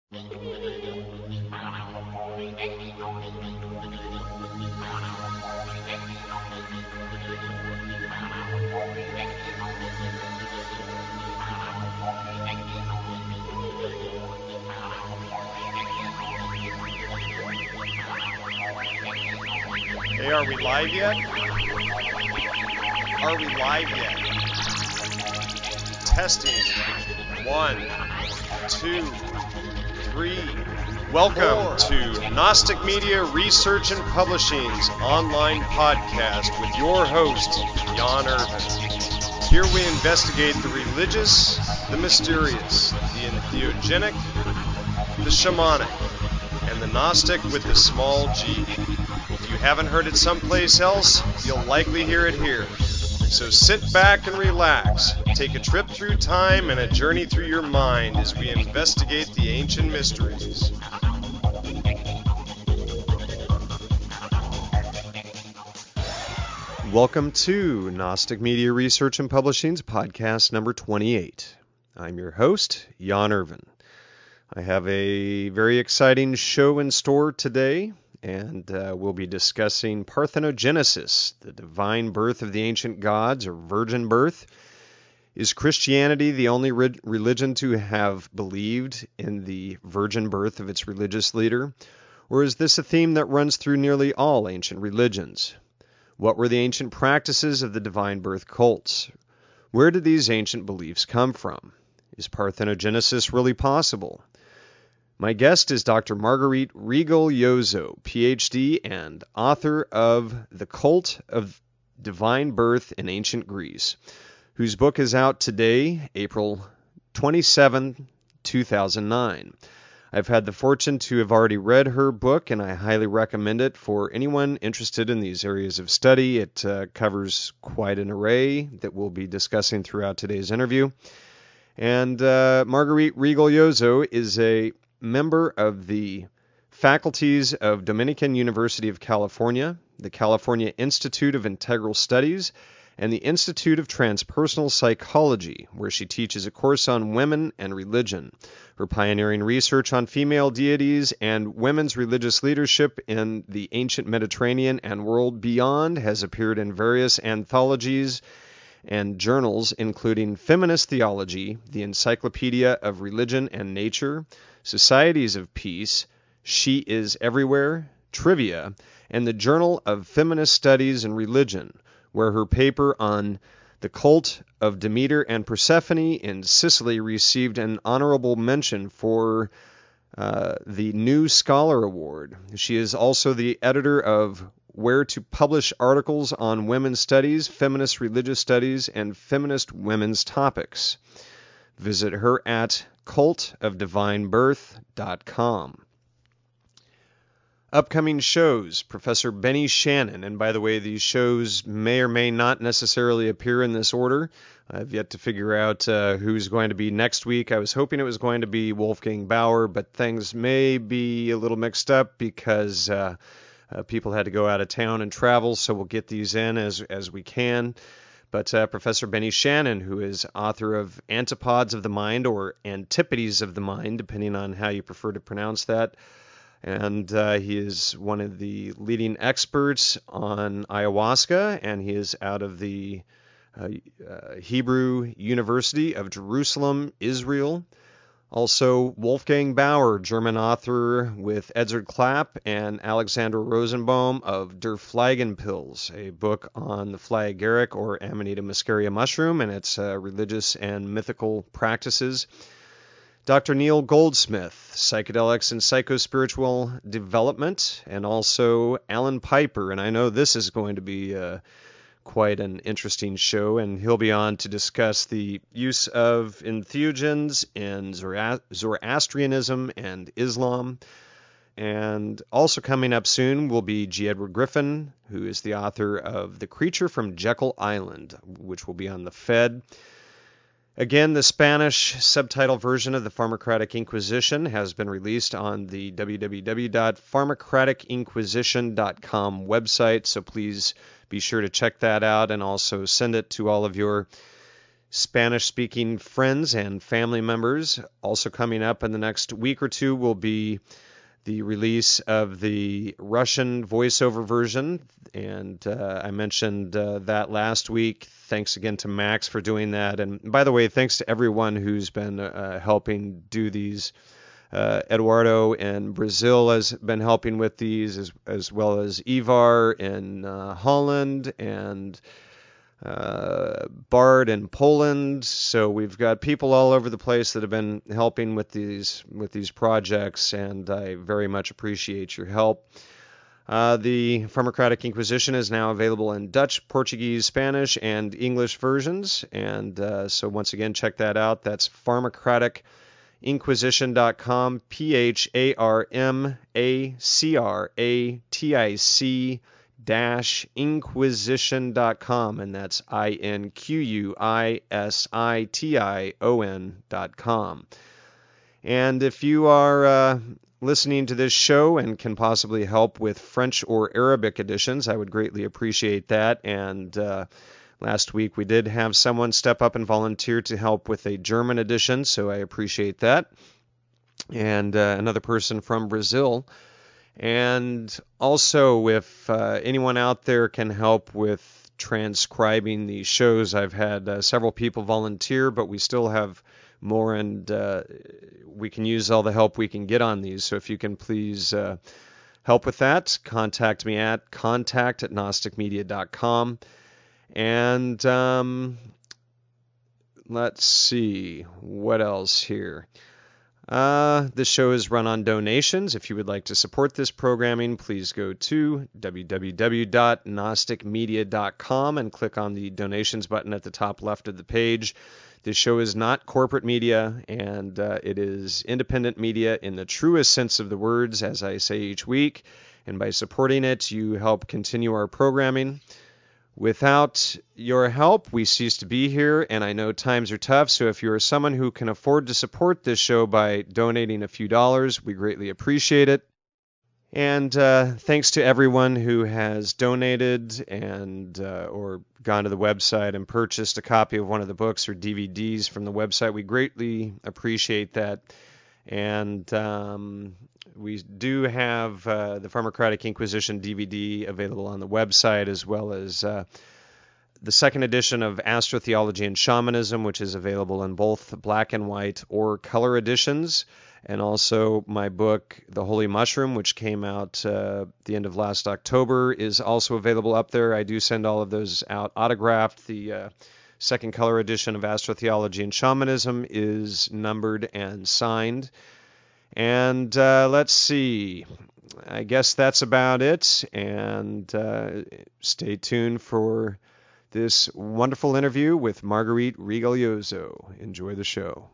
Hey, are we live yet? Are we live yet? Testing. 1, 2, 3. Welcome to Gnostic Media Research and Publishing's online podcast with your host, Jan Irvin. Here we investigate the religious, the mysterious, the entheogenic, the shamanic, and the Gnostic with the small g. If you haven't heard it someplace else, you'll likely hear it here. So sit back and relax. Take a trip through time and a journey through your mind as we investigate the ancient mysteries. Welcome to Gnostic Media Research and Publishing's podcast number 28. I'm your host, Jan Irvin. I have a very exciting show in store today, and we'll be discussing parthenogenesis, the divine birth of the ancient gods, or virgin birth. Is Christianity the only religion to have believed in the virgin birth of its religious leader? Or is this a theme that runs through nearly all ancient religions? What were the ancient practices of the divine birth cults? Where did these ancient beliefs come from? Is parthenogenesis really possible? My guest is Dr. Marguerite Rigoglioso, PhD and author of The Cult of Divine Birth in Ancient Greece, whose book is out today, April 27, 2009. I've had the fortune to have already read her book, and I highly recommend it for anyone interested in these areas of study. It covers quite an array that we'll be discussing throughout today's interview. And Marguerite Rigoglioso is a member of the faculties of Dominican University of California, the California Institute of Integral Studies, and the Institute of Transpersonal Psychology, where she teaches a course on women and religion. Her pioneering research on female deities and women's religious leadership in the ancient Mediterranean and world beyond has appeared in various anthologies and journals, including Feminist Theology, the Encyclopedia of Religion and Nature, Societies of Peace, She Is Everywhere, Trivia, and the Journal of Feminist Studies and Religion, where her paper on the cult of Demeter and Persephone in Sicily received an honorable mention for the New Scholar Award. She is also the editor of Where to Publish Articles on Women's Studies, Feminist Religious Studies, and Feminist Women's Topics. Visit her at cultofdivinebirth.com. Upcoming shows, Professor Benny Shannon, and by the way, these shows may or may not necessarily appear in this order. I've yet to figure out who's going to be next week. I was hoping it was going to be Wolfgang Bauer, but things may be a little mixed up because people had to go out of town and travel, so we'll get these in as we can. But Professor Benny Shannon, who is author of Antipodes of the Mind, or Antipodes of the Mind, depending on how you prefer to pronounce that. And he is one of the leading experts on ayahuasca, and he is out of the Hebrew University of Jerusalem, Israel. Also, Wolfgang Bauer, German author with Edzard Klapp and Alexander Rosenbaum of Der Fliegenpilz, a book on the Flagaric or Amanita muscaria mushroom and its religious and mythical practices. Dr. Neil Goldsmith, Psychedelics and Psychospiritual Development, and also Alan Piper. And I know this is going to be quite an interesting show, and he'll be on to discuss the use of entheogens in Zoroastrianism and Islam. And also coming up soon will be G. Edward Griffin, who is the author of The Creature from Jekyll Island, which will be on the Fed. Again, the Spanish subtitle version of the Pharmacratic Inquisition has been released on the www.pharmacraticinquisition.com website, so please be sure to check that out and also send it to all of your Spanish-speaking friends and family members. Also coming up in the next week or two will be the release of the Russian voiceover version, and I mentioned that last week. Thanks again to Max for doing that. And by the way, thanks to everyone who's been helping do these. Eduardo in Brazil has been helping with these, as well as Ivar in Holland and Bard in Poland. So we've got people all over the place that have been helping with these projects, and I very much appreciate your help. The Pharmacratic Inquisition is now available in Dutch, Portuguese, Spanish, and English versions, and so once again, check that out. That's pharmacraticinquisition.com, pharmacratic-inquisition.com, and that's INQUISITION.com. And if you are listening to this show and can possibly help with French or Arabic editions, I would greatly appreciate that. And last week we did have someone step up and volunteer to help with a German edition, so I appreciate that. And another person from Brazil. And also, if anyone out there can help with transcribing these shows, I've had several people volunteer, but we still have more, and we can use all the help we can get on these. So if you can please help with that, contact me at contact@gnosticmedia.com. And let's see, what else here? This show is run on donations. If you would like to support this programming, please go to www.gnosticmedia.com and click on the donations button at the top left of the page. This show is not corporate media, and it is independent media in the truest sense of the words, as I say each week. And by supporting it, you help continue our programming. Without your help, we cease to be here, and I know times are tough, so if you're someone who can afford to support this show by donating a few dollars, we greatly appreciate it. And thanks to everyone who has donated and or gone to the website and purchased a copy of one of the books or DVDs from the website. We greatly appreciate that. And we do have the Pharmacratic Inquisition DVD available on the website, as well as the second edition of Astrotheology and Shamanism, which is available in both black and white or color editions, and also my book, The Holy Mushroom, which came out the end of last October, is also available up there. I do send all of those out autographed. The second color edition of Astrotheology and Shamanism is numbered and signed. And let's see, I guess that's about it. And stay tuned for this wonderful interview with Marguerite Rigoglioso. Enjoy the show.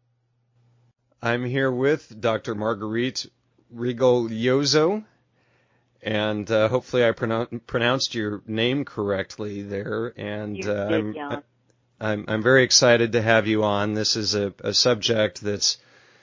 I'm here with Dr. Marguerite Rigoglioso, and hopefully I pronounced your name correctly there. And You did, Jan. I'm very excited to have you on. This is a subject that's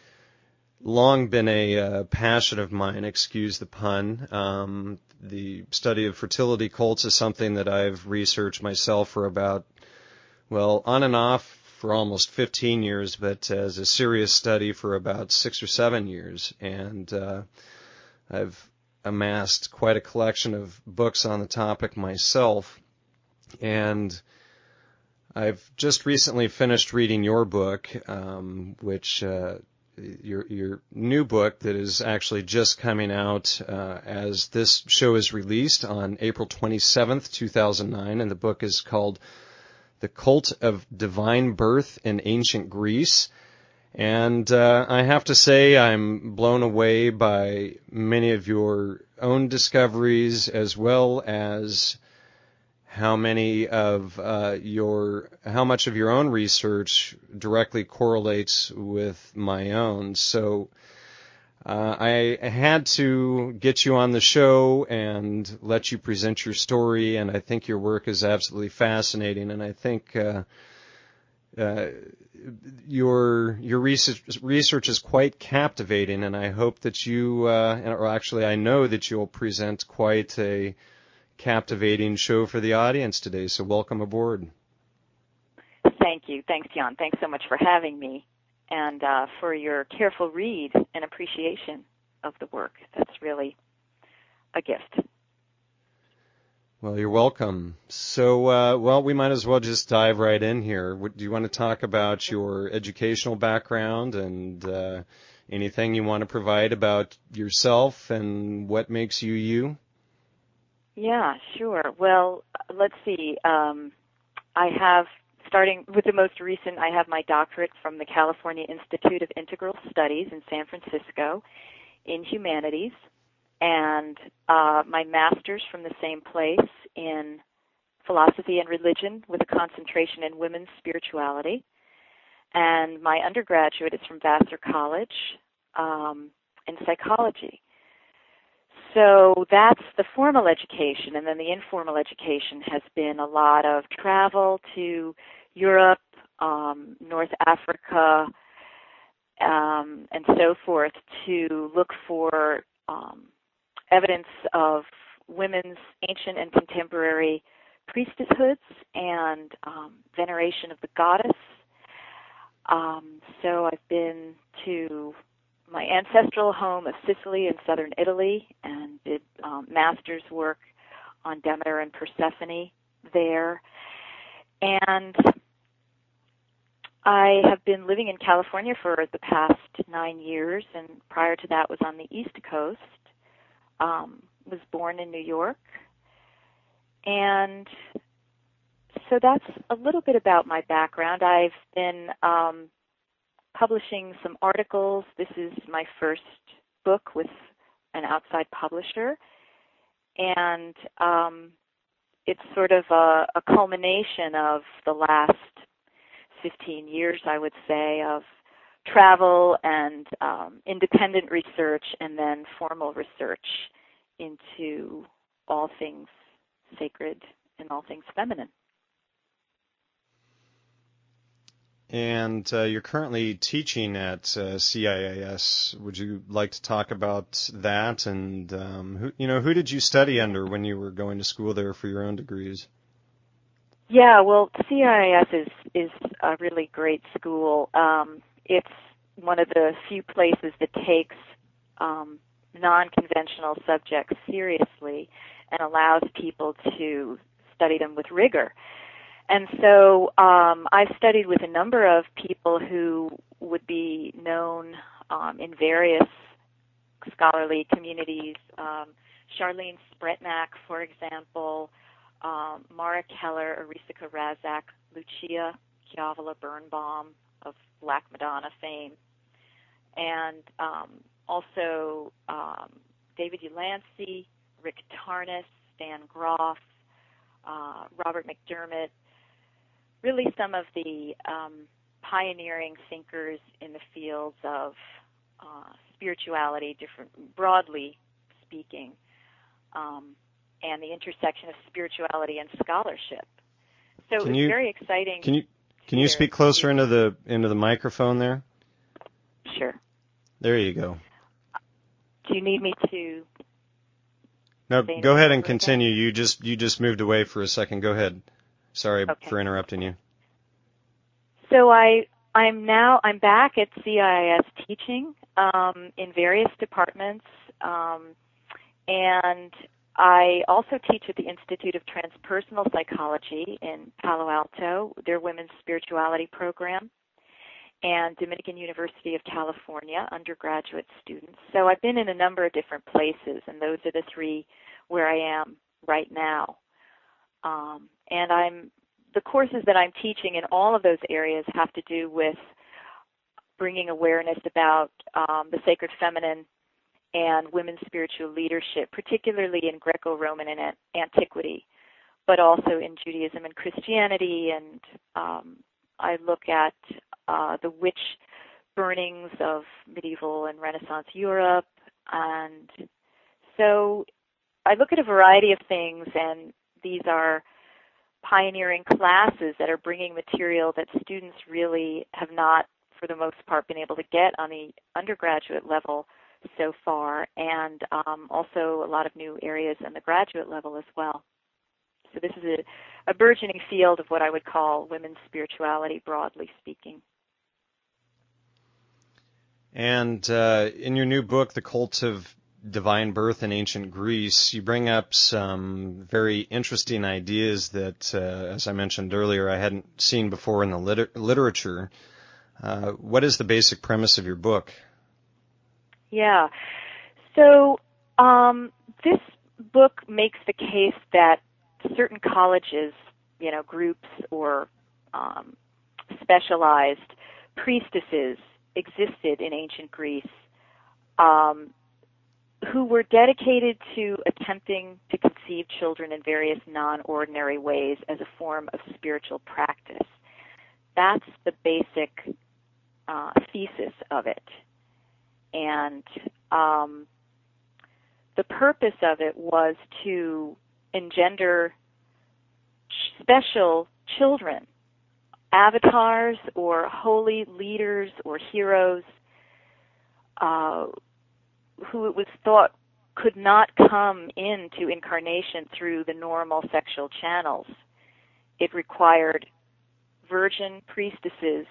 long been a passion of mine, excuse the pun. The study of fertility cults is something that I've researched myself for about, well, on and off for almost 15 years, but as a serious study for about 6 or 7 years. And I've amassed quite a collection of books on the topic myself. And I've just recently finished reading your book, which your new book that is actually just coming out as this show is released on April 27th, 2009, and the book is called The Cult of Divine Birth in Ancient Greece. And I have to say I'm blown away by many of your own discoveries, as well as how much of your own research directly correlates with my own. So I had to get you on the show and let you present your story, and I think your work is absolutely fascinating, and I think your research is quite captivating, and I hope that you, or actually I know that you'll present quite a captivating show for the audience today, so welcome aboard. Thank you. Thanks, Jan. Thanks so much for having me and for your careful read and appreciation of the work. That's really a gift. Well, you're welcome. So, well, we might as well just dive right in here. Do you want to talk about your educational background and anything you want to provide about yourself and what makes you you? Yeah, sure. Well, let's see. I have, starting with the most recent, I have my doctorate from the California Institute of Integral Studies in San Francisco in humanities, and my master's from the same place in philosophy and religion with a concentration in women's spirituality. And my undergraduate is from Vassar College in psychology. So that's the formal education, and then the informal education has been a lot of travel to Europe, North Africa, and so forth to look for evidence of women's ancient and contemporary priestesshoods and veneration of the goddess. So I've been to my ancestral home of Sicily in southern Italy and did master's work on Demeter and Persephone there. And I have been living in California for the past 9 years, and prior to that was on the East Coast. Was born in New York. And so that's a little bit about my background. I've been publishing some articles. This is my first book with an outside publisher, and it's sort of a culmination of the last 15 years, I would say, of travel and independent research and then formal research into all things sacred and all things feminine. And you're currently teaching at CIIS. Would you like to talk about that? And who did you study under when you were going to school there for your own degrees? Yeah, well, CIIS is a really great school. It's one of the few places that takes non-conventional subjects seriously and allows people to study them with rigor. And so I've studied with a number of people who would be known in various scholarly communities. Charlene Spretnak, for example, Mara Keller, Arisika Razak, Lucia Chiavala Birnbaum of Black Madonna fame, and also David Ulansey, Rick Tarnas, Stan Groff, Robert McDermott, really some of the pioneering thinkers in the fields of spirituality, broadly speaking, and the intersection of spirituality and scholarship. So it's very exciting. Can you speak closer into the microphone there? Sure. There you go. Do you need me to? No, go ahead and continue. You just moved away for a second. Go ahead. Sorry for interrupting you. So I'm back at CIIS teaching in various departments, and I also teach at the Institute of Transpersonal Psychology in Palo Alto, their women's spirituality program, and Dominican University of California undergraduate students. So I've been in a number of different places, and those are the three where I am right now. And the courses that I'm teaching in all of those areas have to do with bringing awareness about the sacred feminine and women's spiritual leadership, particularly in Greco-Roman and antiquity, but also in Judaism and Christianity. And I look at the witch burnings of medieval and Renaissance Europe. And so I look at a variety of things, and these are pioneering classes that are bringing material that students really have not, for the most part, been able to get on the undergraduate level so far, and also a lot of new areas in the graduate level as well. So this is a burgeoning field of what I would call women's spirituality, broadly speaking. And in your new book, The Cult of Divine Birth in Ancient Greece, you bring up some very interesting ideas that, as I mentioned earlier, I hadn't seen before in the literature. What is the basic premise of your book? Yeah. So this book makes the case that certain colleges, groups or specialized priestesses existed in ancient Greece who were dedicated to attempting to conceive children in various non-ordinary ways as a form of spiritual practice. That's the basic thesis of it. And the purpose of it was to engender special children, avatars or holy leaders or heroes who it was thought could not come into incarnation through the normal sexual channels. It required virgin priestesses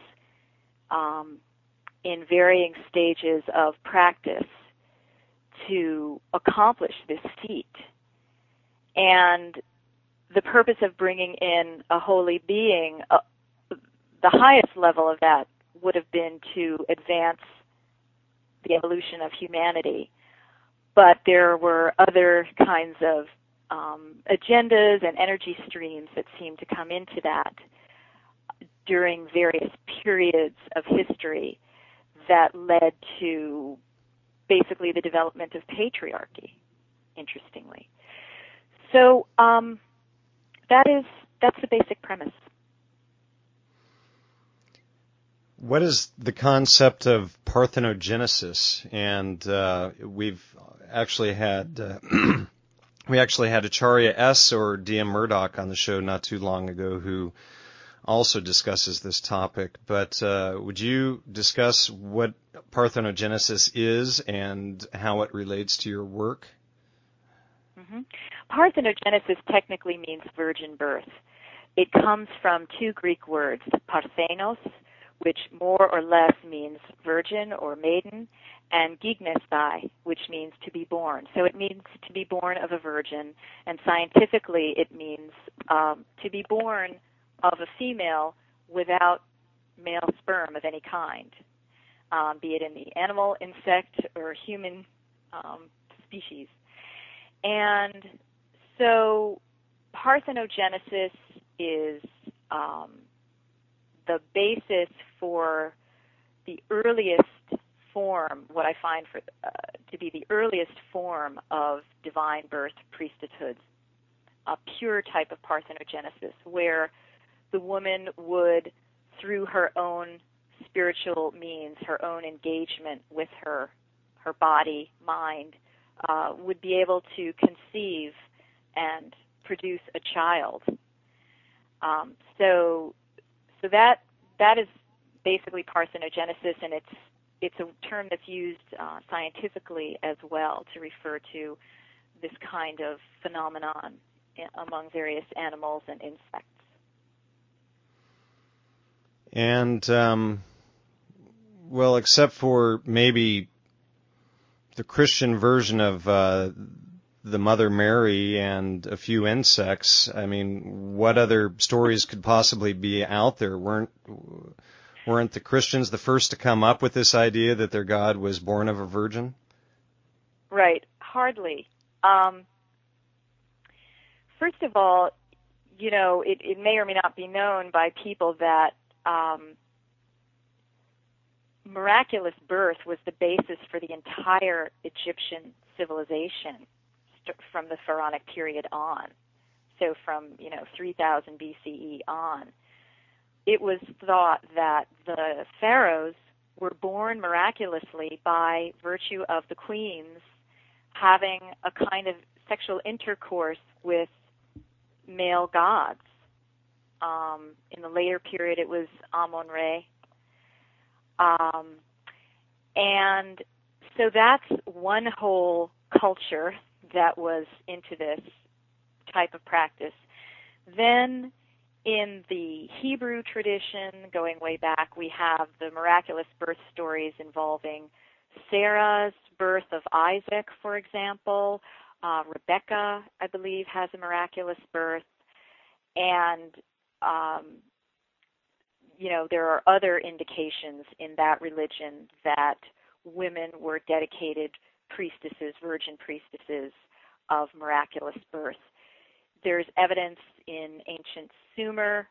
in varying stages of practice to accomplish this feat. And the purpose of bringing in a holy being, the highest level of that would have been to advance the evolution of humanity. But there were other kinds of agendas and energy streams that seemed to come into that during various periods of history that led to basically the development of patriarchy, interestingly. So that's the basic premise. What is the concept of parthenogenesis? And we've actually had Acharya S. or D.M. Murdoch on the show not too long ago who also discusses this topic. But would you discuss what parthenogenesis is and how it relates to your work? Mm-hmm. Parthenogenesis technically means virgin birth. It comes from two Greek words, parthenos, which more or less means virgin or maiden, and gignesthai, which means to be born. So it means to be born of a virgin, and scientifically it means to be born of a female without male sperm of any kind, be it in the animal, insect, or human species. And so parthenogenesis is the basis for the earliest form, what I find to be the earliest form of divine birth priesthoods, a pure type of parthenogenesis, where the woman would, through her own spiritual means, her own engagement with her body, mind, would be able to conceive and produce a child. So that is basically parthenogenesis, and it's a term that's used scientifically as well to refer to this kind of phenomenon among various animals and insects. And, well, except for maybe the Christian version of the Mother Mary and a few insects, I mean, what other stories could possibly be out there? Weren't the Christians the first to come up with this idea that their God was born of a virgin? Right. Hardly. First of all, it may or may not be known by people that miraculous birth was the basis for the entire Egyptian civilization from the Pharaonic period on. So from, 3000 BCE on. It was thought that the pharaohs were born miraculously by virtue of the queens having a kind of sexual intercourse with male gods. In the later period, it was Amun-Re. And so that's one whole culture that was into this type of practice. Then in the Hebrew tradition, going way back, we have the miraculous birth stories involving Sarah's birth of Isaac, for example. Rebecca, I believe, has a miraculous birth. And, there are other indications in that religion that women were dedicated priestesses, virgin priestesses of miraculous birth. There's evidence in ancient Sumer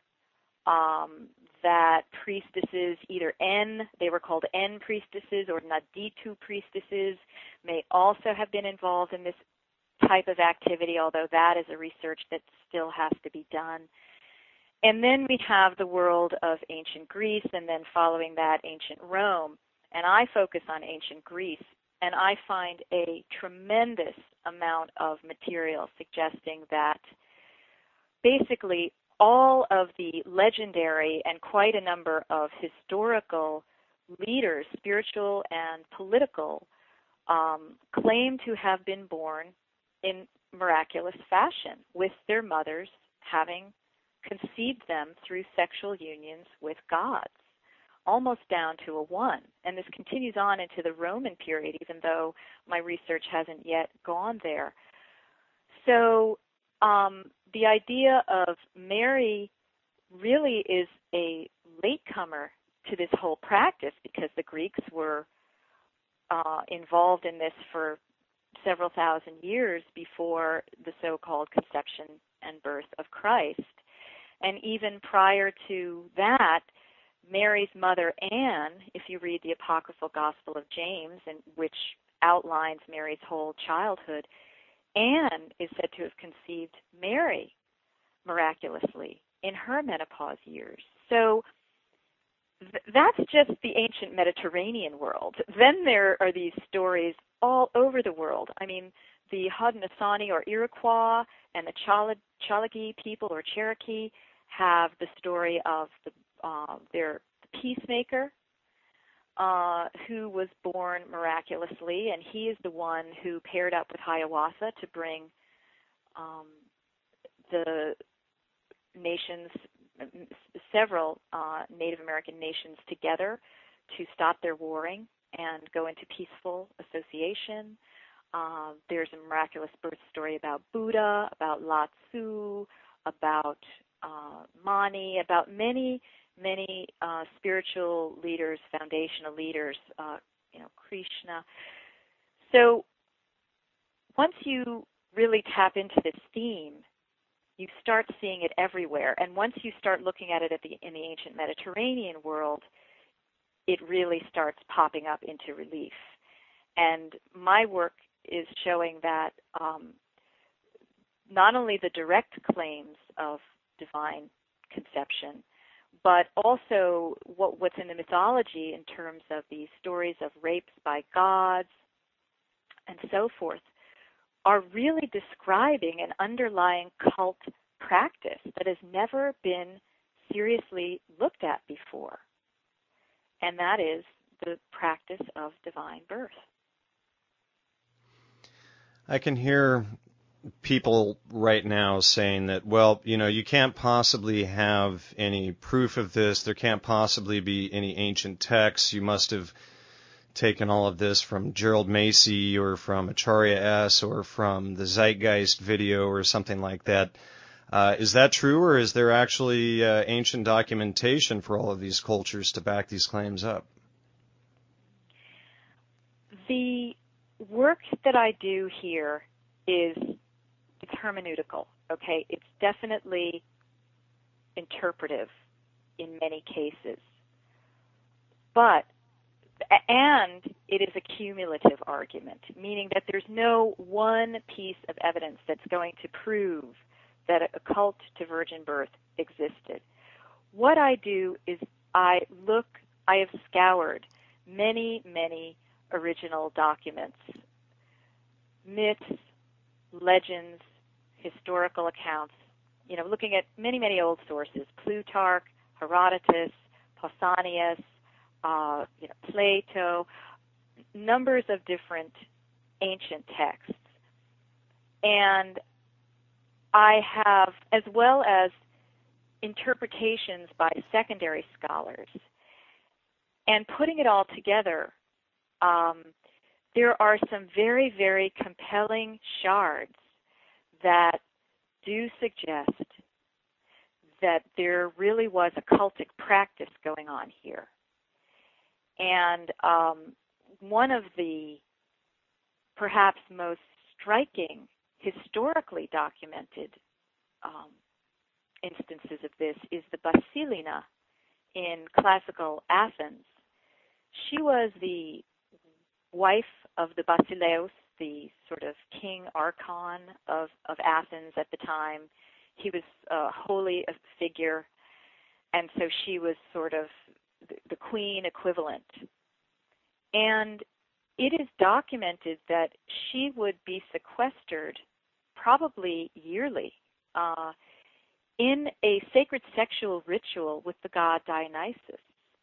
that priestesses, either they were called En priestesses or Naditu priestesses, may also have been involved in this type of activity, although that is a research that still has to be done. And then we have the world of ancient Greece, and then following that, ancient Rome. And I focus on ancient Greece, and I find a tremendous amount of material suggesting that basically all of the legendary and quite a number of historical leaders, spiritual and political, claim to have been born in miraculous fashion, with their mothers having conceived them through sexual unions with gods, almost down to a one. And this continues on into the Roman period, even though my research hasn't yet gone there. So the idea of Mary really is a latecomer to this whole practice, because the Greeks were involved in this for several thousand years before the so-called conception and birth of Christ. And even prior to that, Mary's mother Anne, if you read the apocryphal Gospel of James, which outlines Mary's whole childhood, Anne is said to have conceived Mary miraculously in her menopause years. So that's just the ancient Mediterranean world. Then there are these stories all over the world. I mean, the Haudenosaunee or Iroquois and the Chalagi people or Cherokee have the story of their peacemaker who was born miraculously, and he is the one who paired up with Hiawatha to bring the nations, several Native American nations together to stop their warring and go into peaceful association. There's a miraculous birth story about Buddha, about Lao Tzu, about Mani, about many spiritual leaders, foundational leaders, Krishna. So once you really tap into this theme, you start seeing it everywhere. And once you start looking at it in the ancient Mediterranean world, it really starts popping up into relief. And my work is showing that not only the direct claims of divine conception, but also what's in the mythology in terms of these stories of rapes by gods and so forth are really describing an underlying cult practice that has never been seriously looked at before, and that is the practice of divine birth. I can hear people right now saying that, well, you can't possibly have any proof of this. There can't possibly be any ancient texts. You must have taken all of this from Gerald Macy or from Acharya S. or from the Zeitgeist video or something like that. Is that true, or is there actually ancient documentation for all of these cultures to back these claims up? The work that I do here it's hermeneutical, okay? It's definitely interpretive in many cases. And it is a cumulative argument, meaning that there's no one piece of evidence that's going to prove that a cult to virgin birth existed. What I do is I have scoured many original documents, myths, legends, historical accounts, looking at many old sources, Plutarch, Herodotus, Pausanias, Plato, numbers of different ancient texts. And I have, as well as interpretations by secondary scholars. And putting it all together, there are some very, very compelling shards that do suggest that there really was a cultic practice going on here. And one of the perhaps most striking, historically documented instances of this is the Basilina in classical Athens. She was the wife of the Basileus, the sort of king archon of Athens at the time. He was a holy figure, and so she was sort of the queen equivalent. And it is documented that she would be sequestered probably yearly in a sacred sexual ritual with the god Dionysus.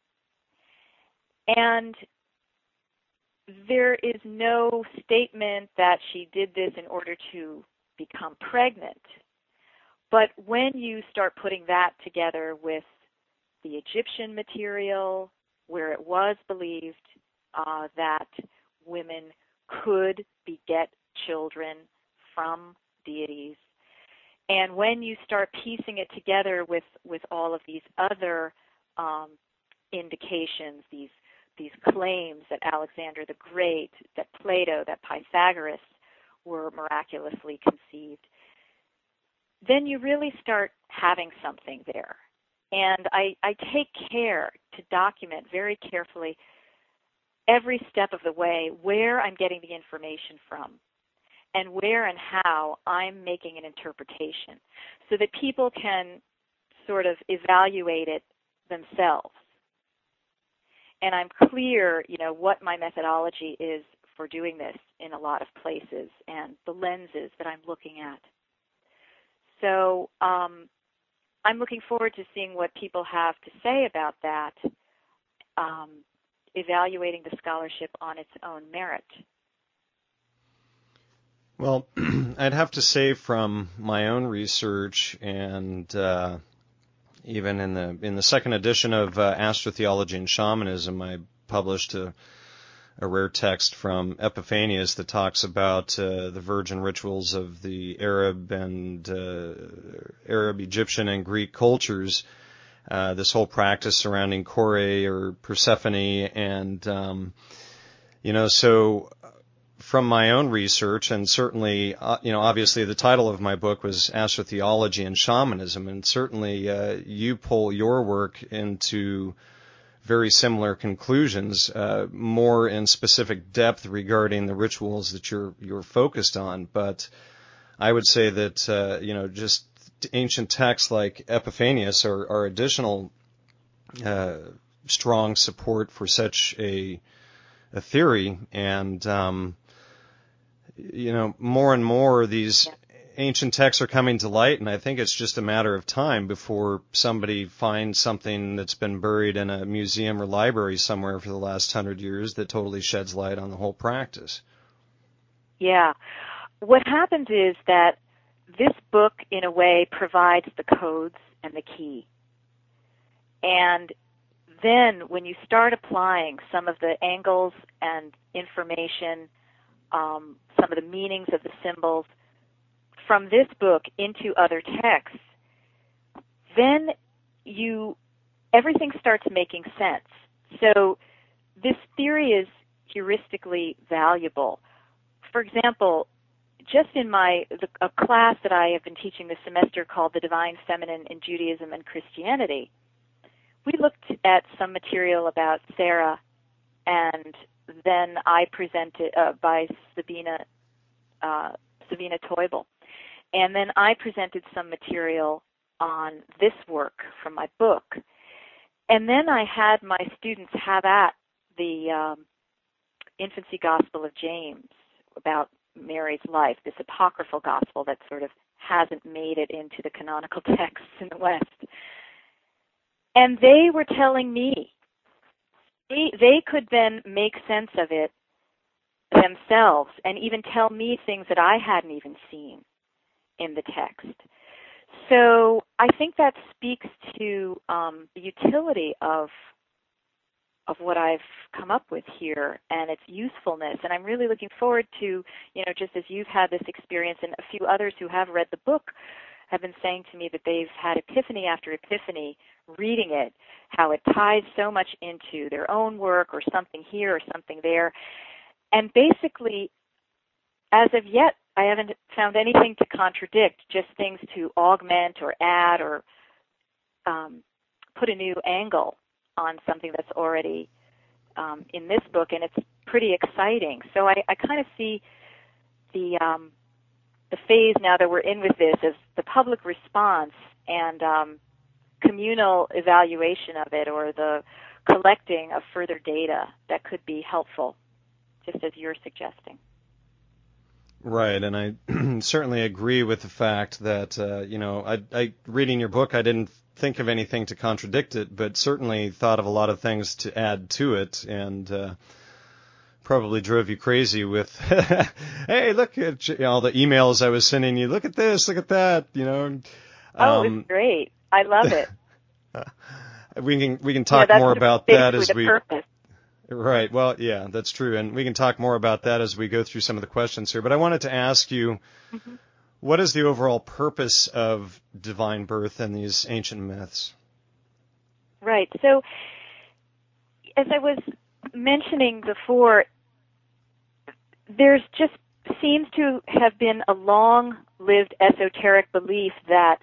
And there is no statement that she did this in order to become pregnant. But when you start putting that together with the Egyptian material, where it was believed that women could beget children from deities, and when you start piecing it together with all of these other indications, these claims that Alexander the Great, that Plato, that Pythagoras were miraculously conceived, then you really start having something there. And I take care to document very carefully every step of the way where I'm getting the information from and where and how I'm making an interpretation so that people can sort of evaluate it themselves. And I'm clear, what my methodology is for doing this in a lot of places and the lenses that I'm looking at. So I'm looking forward to seeing what people have to say about that, evaluating the scholarship on its own merit. Well, I'd have to say from my own research and even in the second edition of Astrotheology and Shamanism, I published a rare text from Epiphanius that talks about the virgin rituals of the Arab, Egyptian, and Greek cultures. This whole practice surrounding Kore or Persephone, and so from my own research, and certainly, obviously the title of my book was Astrotheology and Shamanism, and certainly you pull your work into very similar conclusions, more in specific depth regarding the rituals that you're focused on. But I would say that just ancient texts like Epiphanius are additional strong support for such a theory, and more and more these ancient texts are coming to light, and I think it's just a matter of time before somebody finds something that's been buried in a museum or library somewhere for the last 100 years that totally sheds light on the whole practice. Yeah. What happens is that this book, in a way, provides the codes and the key. And then when you start applying some of the angles and information, some of the meanings of the symbols from this book into other texts, then everything starts making sense. So this theory is heuristically valuable. For example, just in a class that I have been teaching this semester called The Divine Feminine in Judaism and Christianity, we looked at some material about Sarah, and then I presented by Sabina Teubel. And then I presented some material on this work from my book. And then I had my students have at the Infancy Gospel of James about Mary's life, this apocryphal gospel that sort of hasn't made it into the canonical texts in the West. And they were telling me, they could then make sense of it themselves and even tell me things that I hadn't even seen. in the text. So I think that speaks to the utility of what I've come up with here and its usefulness. And I'm really looking forward to, just as you've had this experience, and a few others who have read the book have been saying to me that they've had epiphany after epiphany reading it, how it ties so much into their own work or something here or something there. And basically, as of yet, I haven't found anything to contradict, just things to augment or add or put a new angle on something that's already in this book, and it's pretty exciting. So I kind of see the phase now that we're in with this as the public response and communal evaluation of it, or the collecting of further data that could be helpful, just as you're suggesting. Right, and I certainly agree with the fact that, I reading your book, I didn't think of anything to contradict it, but certainly thought of a lot of things to add to it, and probably drove you crazy with, hey, look at all the emails I was sending you. Look at this, look at that, it's great. I love it. We can talk more about that as we. Purpose. Right. Well, yeah, that's true, and we can talk more about that as we go through some of the questions here. But I wanted to ask you, what is the overall purpose of divine birth and these ancient myths? Right. So, as I was mentioning before, there's just seems to have been a long-lived esoteric belief that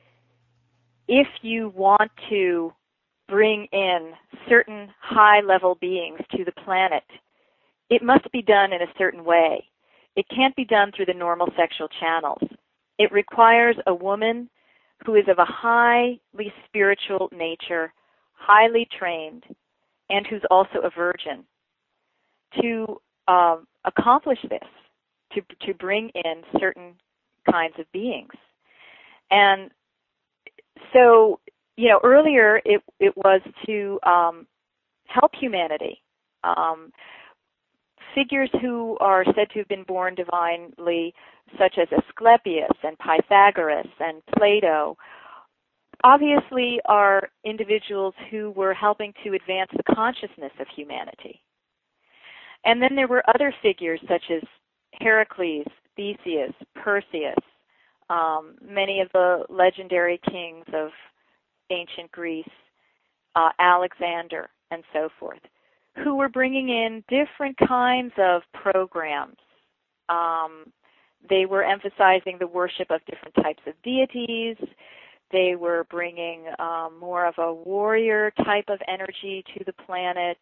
if you want to bring in certain high-level beings to the planet, it must be done in a certain way. It can't be done through the normal sexual channels. It requires a woman who is of a highly spiritual nature, highly trained, and who's also a virgin to accomplish this, to bring in certain kinds of beings. And so, earlier it was to help humanity. Figures who are said to have been born divinely, such as Asclepius and Pythagoras and Plato, obviously are individuals who were helping to advance the consciousness of humanity. And then there were other figures such as Heracles, Theseus, Perseus, many of the legendary kings of ancient Greece, Alexander, and so forth, who were bringing in different kinds of programs. They were emphasizing the worship of different types of deities. They were bringing more of a warrior type of energy to the planet.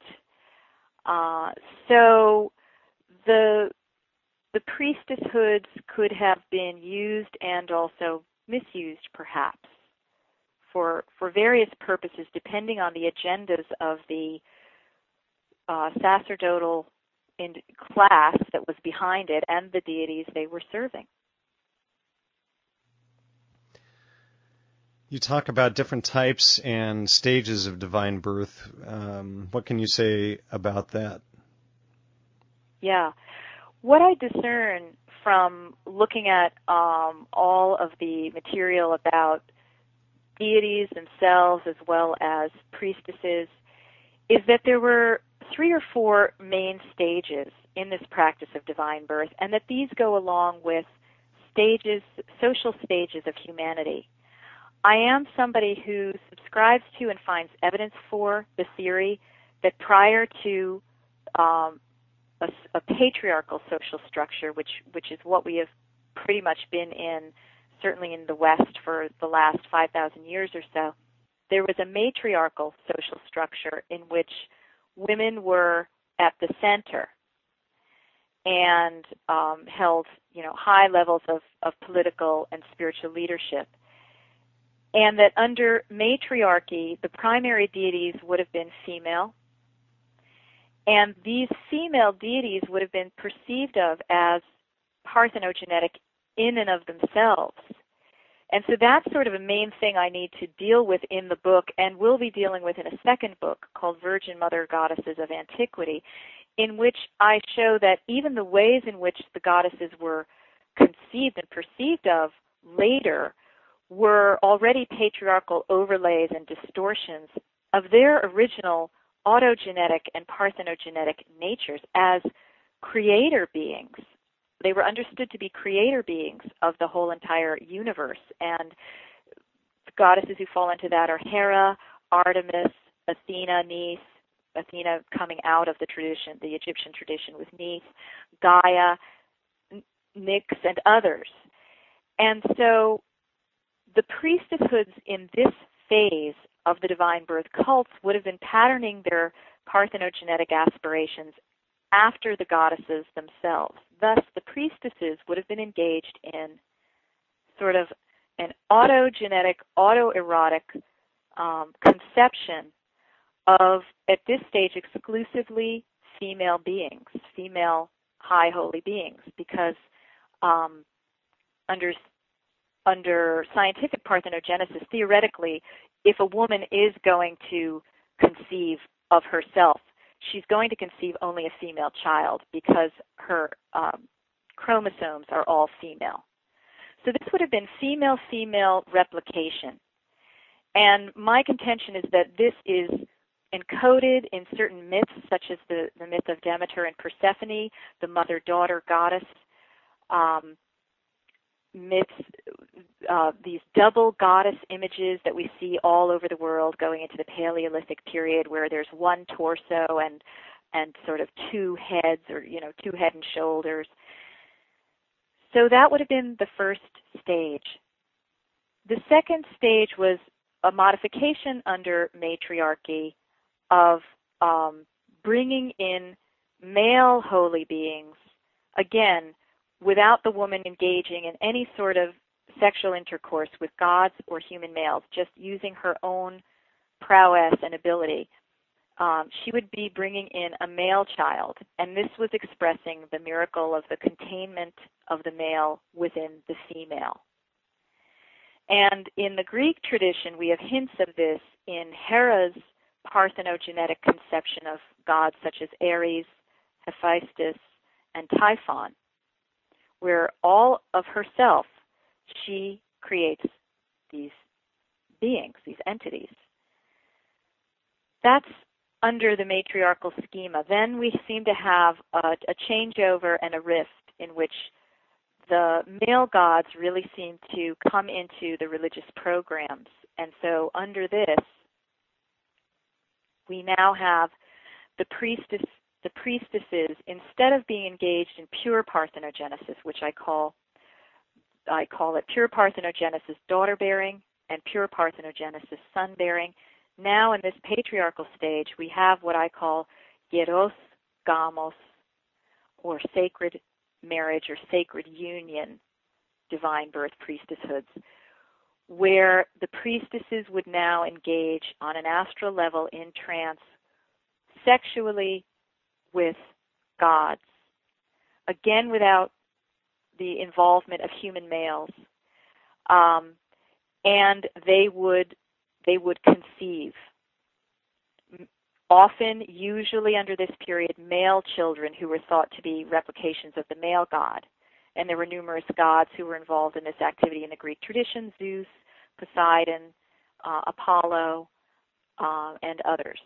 So the priestesshoods could have been used and also misused, perhaps, for various purposes, depending on the agendas of the sacerdotal class that was behind it and the deities they were serving. You talk about different types and stages of divine birth. What can you say about that? Yeah. What I discern from looking at all of the material about deities themselves as well as priestesses is that there were 3 or 4 main stages in this practice of divine birth, and that these go along with stages, social stages of humanity. I am somebody who subscribes to and finds evidence for the theory that prior to a patriarchal social structure, which is what we have pretty much been in, certainly in the West for the last 5,000 years or so, there was a matriarchal social structure in which women were at the center and held, high levels of political and spiritual leadership. And that under matriarchy, the primary deities would have been female, and these female deities would have been perceived of as parthenogenetic in and of themselves. And so that's sort of a main thing I need to deal with in the book, and will be dealing with in a second book called Virgin Mother Goddesses of Antiquity, in which I show that even the ways in which the goddesses were conceived and perceived of later were already patriarchal overlays and distortions of their original autogenetic and parthenogenetic natures as creator beings. They were understood to be creator beings of the whole entire universe. And the goddesses who fall into that are Hera, Artemis, Athena, Neith, Athena coming out of the tradition, the Egyptian tradition with Neith, Gaia, Nyx, and others. And so the priestesshoods in this phase of the divine birth cults would have been patterning their parthenogenetic aspirations after the goddesses themselves. Thus, the priestesses would have been engaged in sort of an autogenetic, autoerotic conception of, at this stage, exclusively female beings, female high holy beings, because under scientific parthenogenesis, theoretically, if a woman is going to conceive of herself, she's going to conceive only a female child because her chromosomes are all female. So this would have been female-female replication. And my contention is that this is encoded in certain myths, such as the myth of Demeter and Persephone, the mother-daughter goddess myths, these double goddess images that we see all over the world going into the Paleolithic period, where there's one torso and sort of two heads, or two head and shoulders. So that would have been the first stage. The second stage was a modification under matriarchy of bringing in male holy beings, again, without the woman engaging in any sort of sexual intercourse with gods or human males, just using her own prowess and ability. She would be bringing in a male child, and this was expressing the miracle of the containment of the male within the female. And in the Greek tradition, we have hints of this in Hera's parthenogenetic conception of gods such as Ares, Hephaestus, and Typhon, where all of herself she creates these beings, these entities. That's under the matriarchal schema. Then we seem to have a changeover and a rift in which the male gods really seem to come into the religious programs. And so under this, we now have the priestesses, instead of being engaged in pure parthenogenesis, which I call it pure parthenogenesis daughter-bearing and pure parthenogenesis son-bearing. Now in this patriarchal stage, we have what I call hieros gamos, or sacred marriage or sacred union divine birth priestesshoods, where the priestesses would now engage on an astral level in trance sexually with gods, again without the involvement of human males, and they would conceive. Often, usually under this period, male children who were thought to be replications of the male god. And there were numerous gods who were involved in this activity in the Greek tradition: Zeus, Poseidon, Apollo, and others.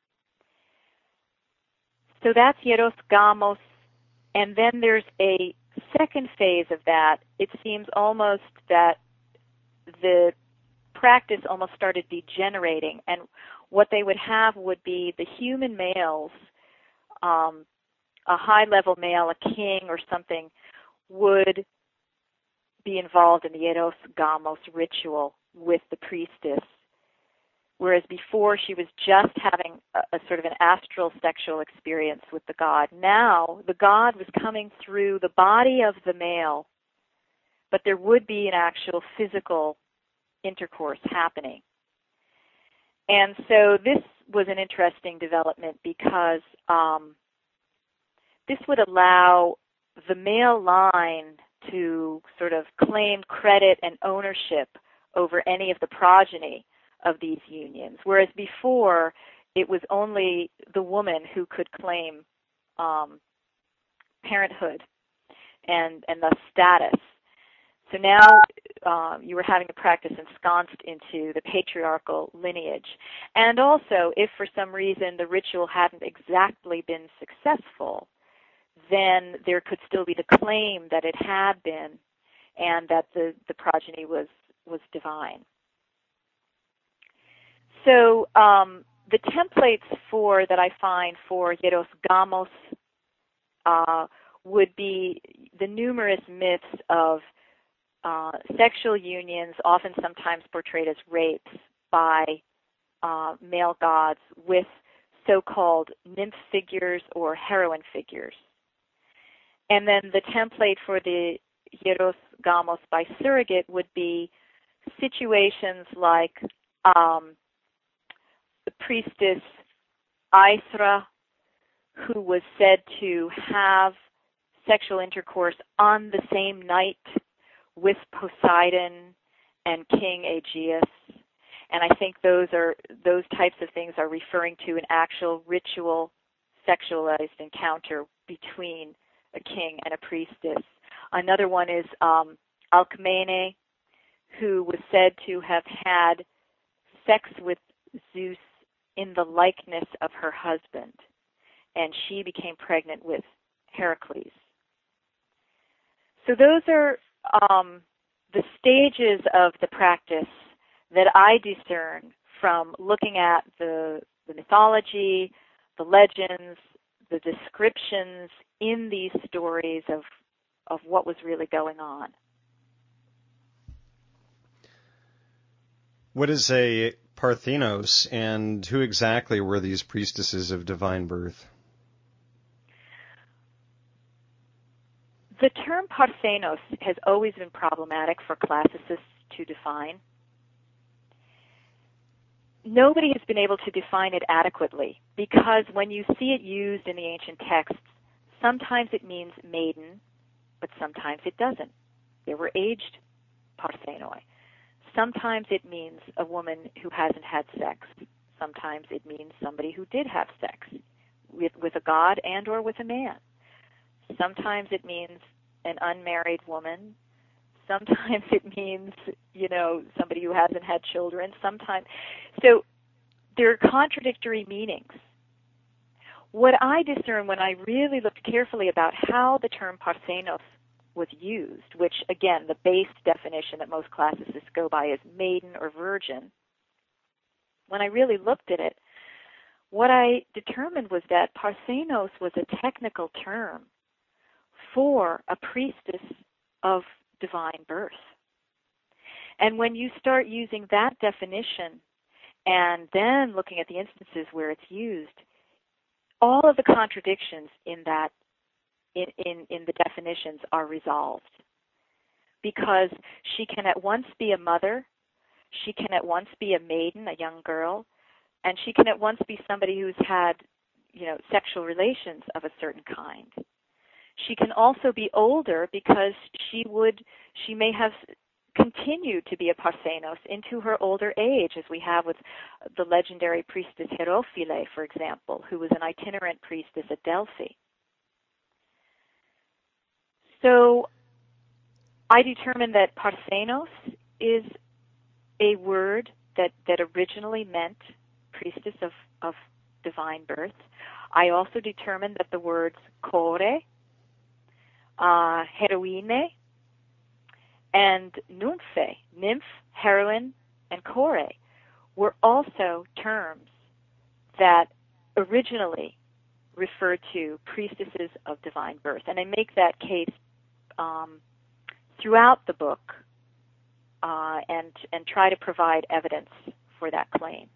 So that's hieros gamos. And then there's a second phase of that. It seems almost that the practice almost started degenerating, and what they would have would be the human males, a high-level male, a king or something, would be involved in the hieros gamos ritual with the priestess, whereas before she was just having a sort of an astral sexual experience with the god. Now the god was coming through the body of the male, but there would be an actual physical intercourse happening. And so this was an interesting development because this would allow the male line to sort of claim credit and ownership over any of the progeny of these unions, whereas before it was only the woman who could claim parenthood and thus status. So now you were having a practice ensconced into the patriarchal lineage. And also, if for some reason the ritual hadn't exactly been successful, then there could still be the claim that it had been and that the progeny was divine. So the templates that I find for Hieros Gamos would be the numerous myths of sexual unions, often sometimes portrayed as rapes by male gods with so-called nymph figures or heroine figures. And then the template for the Hieros Gamos by surrogate would be situations like the priestess Aithra, who was said to have sexual intercourse on the same night with Poseidon and King Aegeus. And I think those types of things are referring to an actual ritual sexualized encounter between a king and a priestess. Another one is Alcmene, who was said to have had sex with Zeus in the likeness of her husband, and she became pregnant with Heracles. So those are the stages of the practice that I discern from looking at the mythology, the legends, the descriptions in these stories of what was really going on. What is a Parthenos, and who exactly were these priestesses of divine birth? The term Parthenos has always been problematic for classicists to define. Nobody has been able to define it adequately because when you see it used in the ancient texts, sometimes it means maiden, but sometimes it doesn't. There were aged Parthenoi. Sometimes it means a woman who hasn't had sex. Sometimes it means somebody who did have sex with a god and or with a man. Sometimes it means an unmarried woman. Sometimes it means, somebody who hasn't had children. So there are contradictory meanings. What I discern when I really looked carefully about how the term Parthenos was used, which, again, the base definition that most classicists go by is maiden or virgin, when I really looked at it, what I determined was that Parthenos was a technical term for a priestess of divine birth. And when you start using that definition and then looking at the instances where it's used, all of the contradictions in the definitions are resolved. Because she can at once be a mother, she can at once be a maiden, a young girl, and she can at once be somebody who's had, sexual relations of a certain kind. She can also be older because she may have continued to be a Parthenos into her older age, as we have with the legendary priestess Herophile, for example, who was an itinerant priestess at Delphi. So I determined that Parthenos is a word that originally meant priestess of divine birth. I also determined that the words chore, heroine, and nymphe, nymph, heroine, and chore, were also terms that originally referred to priestesses of divine birth. And I make that case throughout the book and try to provide evidence for that claim.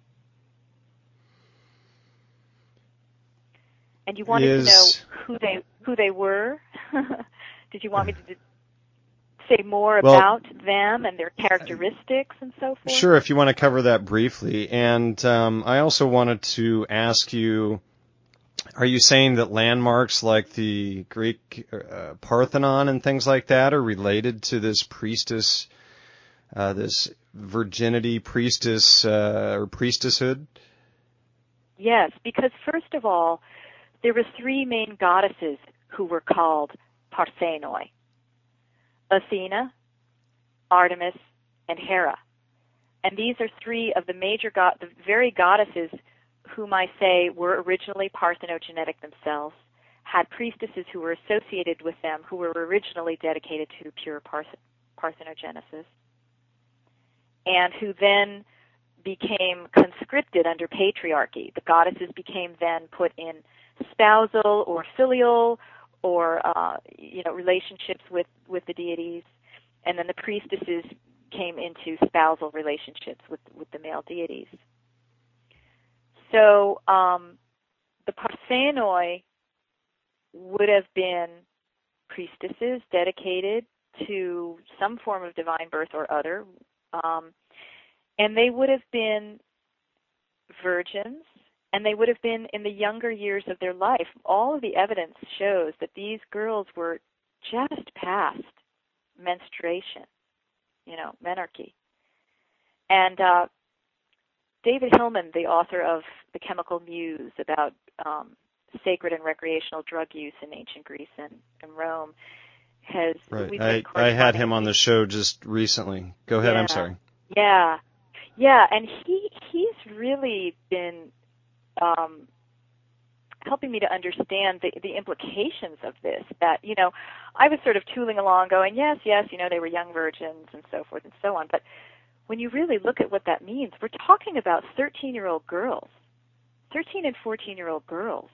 And you wanted to know who they were? Did you want me to say more about them and their characteristics and so forth? Sure, if you want to cover that briefly. And I also wanted to ask you, are you saying that landmarks like the Greek Parthenon and things like that are related to this priestess, this virginity priestess or priestesshood? Yes, because first of all, there were three main goddesses who were called Parthenoi: Athena, Artemis, and Hera. And these are three of the major the very goddesses whom I say were originally parthenogenetic themselves, had priestesses who were associated with them who were originally dedicated to pure parthenogenesis, and who then became conscripted under patriarchy. The goddesses became then put in spousal or filial or relationships with the deities, and then the priestesses came into spousal relationships with the male deities. So the Parthenoi would have been priestesses dedicated to some form of divine birth or other, and they would have been virgins, and they would have been in the younger years of their life. All of the evidence shows that these girls were just past menstruation, menarche. And David Hillman, the author of The Chemical Muse, about sacred and recreational drug use in ancient Greece and Rome, has... Right. I had him on the show just recently. Go ahead, I'm sorry. Yeah, and he's really been helping me to understand the implications of this, that, I was sort of tooling along going, yes, they were young virgins and so forth and so on, but when you really look at what that means, we're talking about 13-year-old girls, 13 and 14-year-old girls,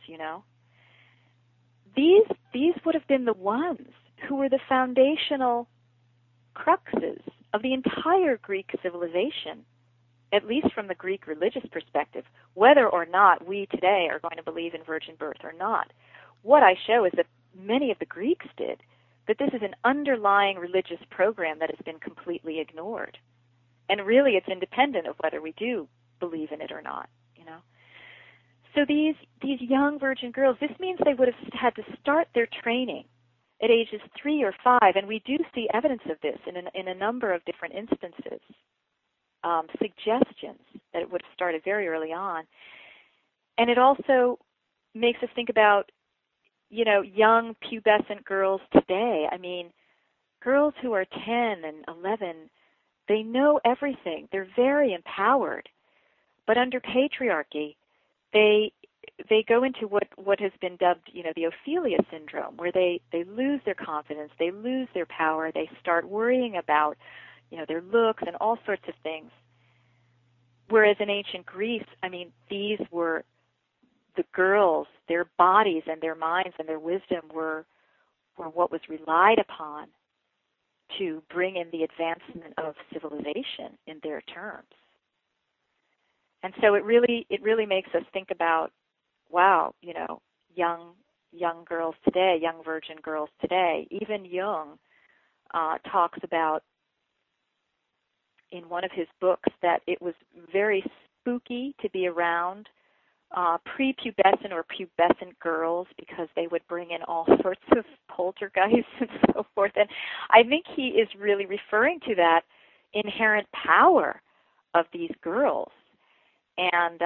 These would have been the ones who were the foundational cruxes of the entire Greek civilization, at least from the Greek religious perspective, whether or not we today are going to believe in virgin birth or not. What I show is that many of the Greeks did, but this is an underlying religious program that has been completely ignored. And really it's independent of whether we do believe in it or not, So these young virgin girls, this means they would have had to start their training at ages 3 or 5, and we do see evidence of this in a number of different instances, suggestions that it would have started very early on. And it also makes us think about, young pubescent girls today. I mean, girls who are 10 and 11, they know everything. They're very empowered. But under patriarchy, they go into what has been dubbed, the Ophelia syndrome, where they lose their confidence, they lose their power, they start worrying about, their looks and all sorts of things. Whereas in ancient Greece, these were the girls, their bodies and their minds and their wisdom were what was relied upon to bring in the advancement of civilization in their terms. And so it really makes us think about, wow, young girls today, young virgin girls today. Even Jung talks about in one of his books that it was very spooky to be around prepubescent or pubescent girls because they would bring in all sorts of poltergeists and so forth. And I think he is really referring to that inherent power of these girls. And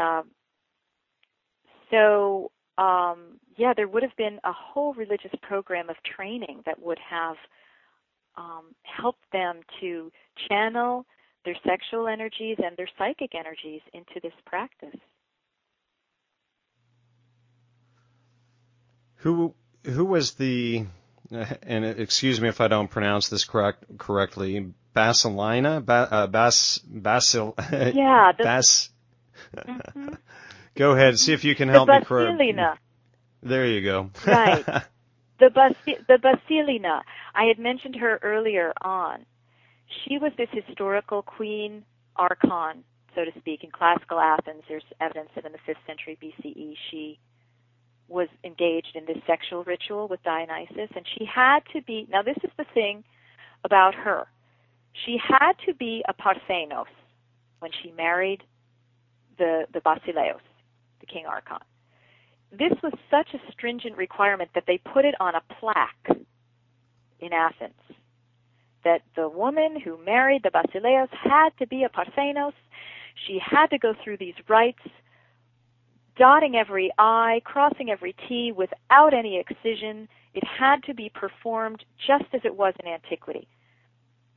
there would have been a whole religious program of training that would have helped them to channel their sexual energies and their psychic energies into this practice. Who was the, and excuse me if I don't pronounce this correctly, Basilina? Mm-hmm. Go ahead, see if you can help me correct. Basilina. There you go. Right. The Basilina. I had mentioned her earlier on. She was this historical queen archon, so to speak. In classical Athens, there's evidence that in the 5th century BCE she was engaged in this sexual ritual with Dionysus, and she had to be, now this is the thing about her, she had to be a Parthenos when she married the Basileus, the king archon. This was such a stringent requirement that they put it on a plaque in Athens, that the woman who married the Basileus had to be a Parthenos. She had to go through these rites, dotting every I, crossing every T, without any excision. It had to be performed just as it was in antiquity.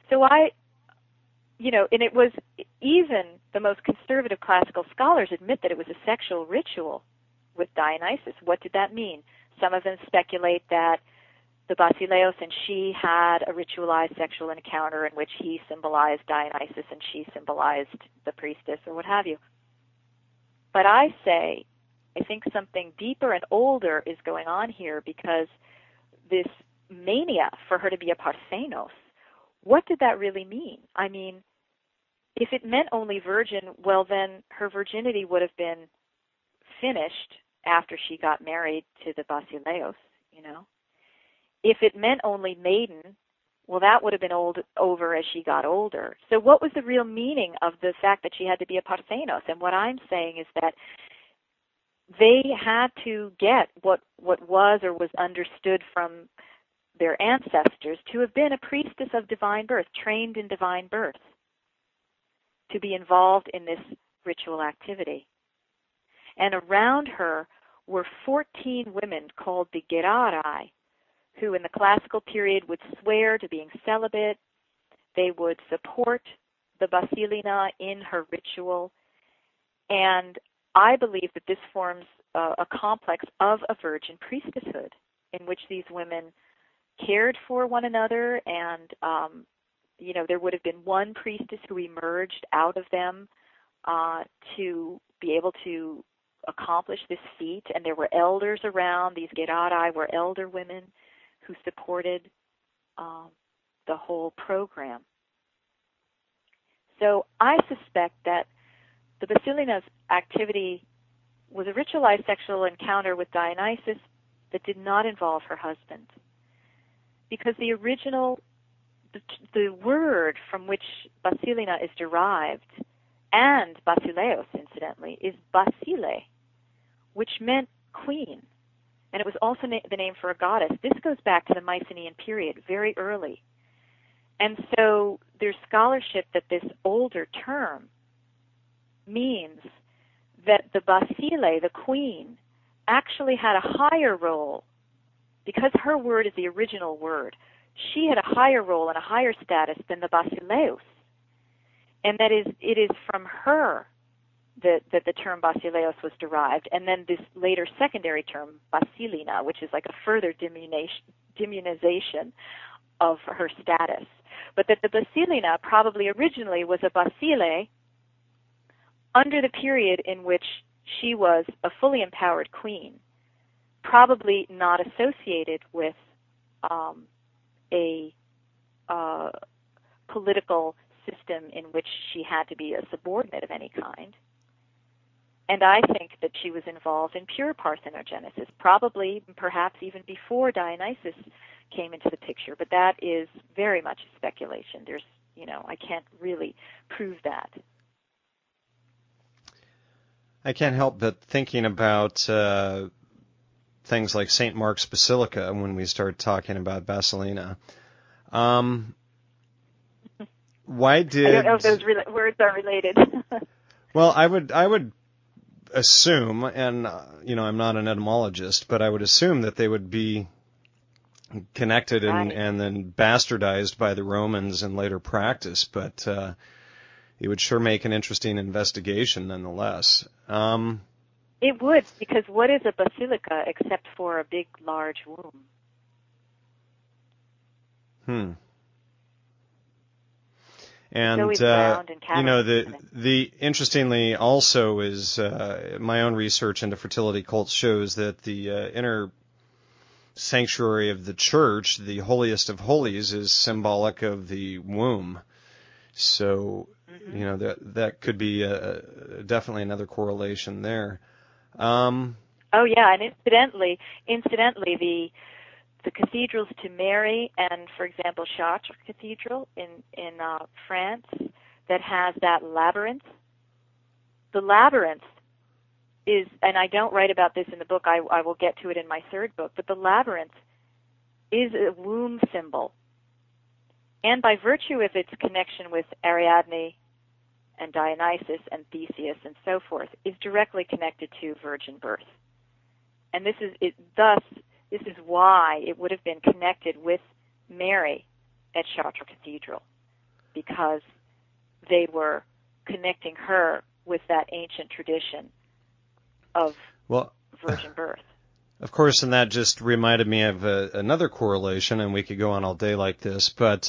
So and it was, even the most conservative classical scholars admit that it was a sexual ritual with Dionysus. What did that mean? Some of them speculate that the Basileus and she had a ritualized sexual encounter in which he symbolized Dionysus and she symbolized the priestess or what have you. But I think something deeper and older is going on here, because this mania for her to be a Parthenos, what did that really mean? I mean, if it meant only virgin, well, then her virginity would have been finished after she got married to the Basileus, If it meant only maiden, well, that would have been over as she got older. So what was the real meaning of the fact that she had to be a Parthenos? And what I'm saying is that they had to get what was or was understood from their ancestors to have been a priestess of divine birth, trained in divine birth, to be involved in this ritual activity. And around her were 14 women called the Gerarai, who in the classical period would swear to being celibate. They would support the Basilina in her ritual. And I believe that this forms a complex of a virgin priestesshood in which these women cared for one another, and there would have been one priestess who emerged out of them to be able to accomplish this feat, and there were elders around. These Gerarai were elder women who supported the whole program. So I suspect that the Basilina's activity was a ritualized sexual encounter with Dionysus that did not involve her husband, because the word from which Basilina is derived, and Basileus, incidentally, is Basile, which meant queen. And it was also the name for a goddess. This goes back to the Mycenaean period, very early. And so there's scholarship that this older term means that the Basile, the queen, actually had a higher role, because her word is the original word. She had a higher role and a higher status than the Basileus. And that it is from her that the term Basileus was derived, and then this later secondary term, Basilina, which is like a further diminution of her status. But that the Basilina probably originally was a Basile under the period in which she was a fully empowered queen, probably not associated with a political system in which she had to be a subordinate of any kind. And I think that she was involved in pure parthenogenesis, probably, perhaps even before Dionysus came into the picture. But that is very much speculation. I can't really prove that. I can't help but thinking about things like St. Mark's Basilica when we start talking about Basilina. Why did... I don't know if those words are related. Well, I would assume, and I'm not an etymologist, but I would assume that they would be connected and then bastardized by the Romans in later practice, but it would sure make an interesting investigation nonetheless. It would, because what is a basilica except for a big, large womb? And the interestingly also is my own research into fertility cults shows that the inner sanctuary of the church, the holiest of holies, is symbolic of the womb. So that could be definitely another correlation there. Oh yeah, and incidentally, the cathedrals to Mary, and for example, Chartres Cathedral in France, that has that labyrinth. The labyrinth is, and I don't write about this in the book, I will get to it in my third book, but the labyrinth is a womb symbol. And by virtue of its connection with Ariadne and Dionysus and Theseus and so forth, is directly connected to virgin birth. And this is why it would have been connected with Mary at Chartres Cathedral, because they were connecting her with that ancient tradition of virgin birth. Of course, and that just reminded me of another correlation, and we could go on all day like this, but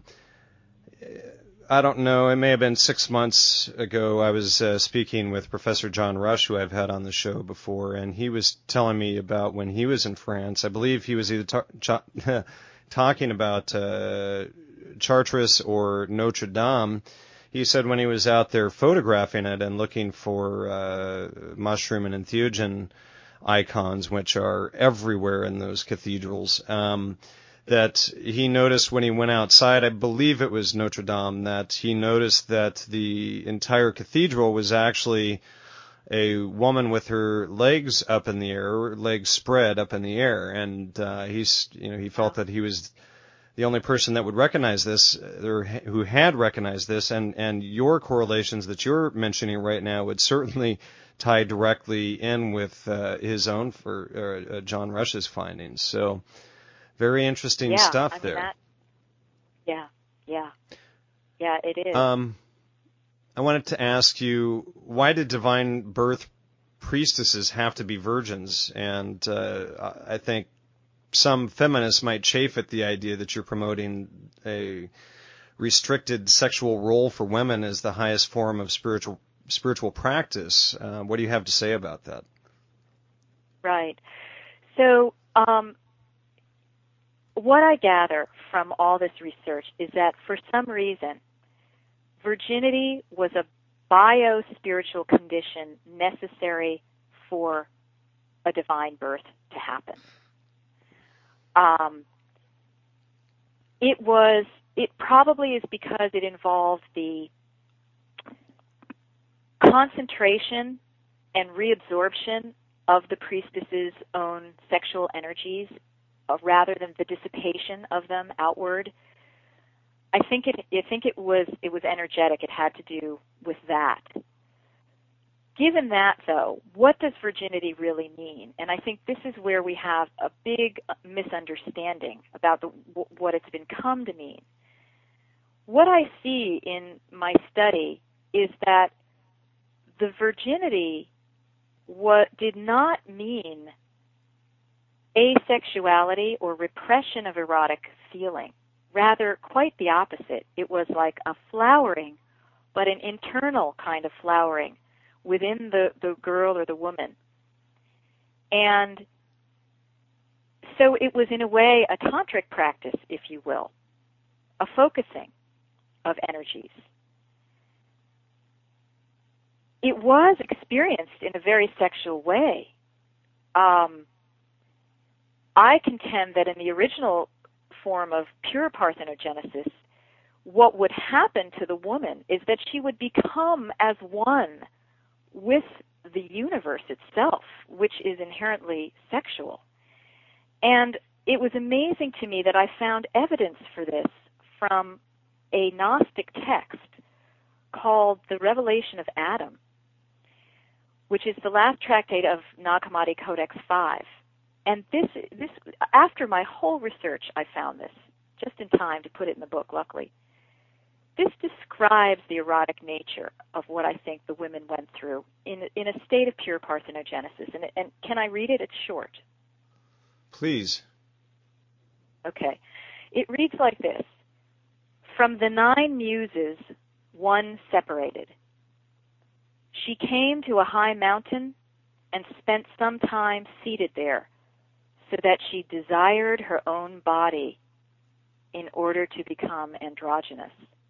I don't know, it may have been 6 months ago, I was speaking with Professor John Rush, who I've had on the show before, and he was telling me about when he was in France. I believe he was either talking about Chartres or Notre Dame. He said when he was out there photographing it and looking for mushroom and entheogen icons, which are everywhere in those cathedrals, that he noticed when he went outside, I believe it was Notre Dame, that he noticed that the entire cathedral was actually a woman with her legs up in the air, legs spread up in the air, and he felt that he was the only person that would recognize this, or who had recognized this, and your correlations that you're mentioning right now would certainly tie directly in with his own for John Rush's findings. So very interesting stuff there. Yeah, it is. I wanted to ask you, why did divine birth priestesses have to be virgins? And I think some feminists might chafe at the idea that you're promoting a restricted sexual role for women as the highest form of spiritual practice. What do you have to say about that? Right. So what I gather from all this research is that for some reason, virginity was a bio-spiritual condition necessary for a divine birth to happen. It probably is because it involved the concentration and reabsorption of the priestess's own sexual energies rather than the dissipation of them outward. I think it was energetic. It had to do with that. Given that, though, what does virginity really mean? And I think this is where we have a big misunderstanding about what it's been come to mean. What I see in my study is that the virginity did not mean asexuality or repression of erotic feeling. Rather, quite the opposite. It was like a flowering, but an internal kind of flowering within the girl or the woman. And so it was, in a way, a tantric practice, if you will, a focusing of energies. It was experienced in a very sexual way. I contend that in the original form of pure parthenogenesis, what would happen to the woman is that she would become as one with the universe itself, which is inherently sexual. And it was amazing to me that I found evidence for this from a Gnostic text called The Revelation of Adam, which is the last tractate of Nag Hammadi Codex 5. And this, after my whole research, I found this, just in time to put it in the book, luckily. This describes the erotic nature of what I think the women went through in a state of pure parthenogenesis. And can I read it? It's short. Please. Okay. It reads like this. From the 9 muses, one separated. She came to a high mountain and spent some time seated there, so that she desired her own body in order to become androgynous.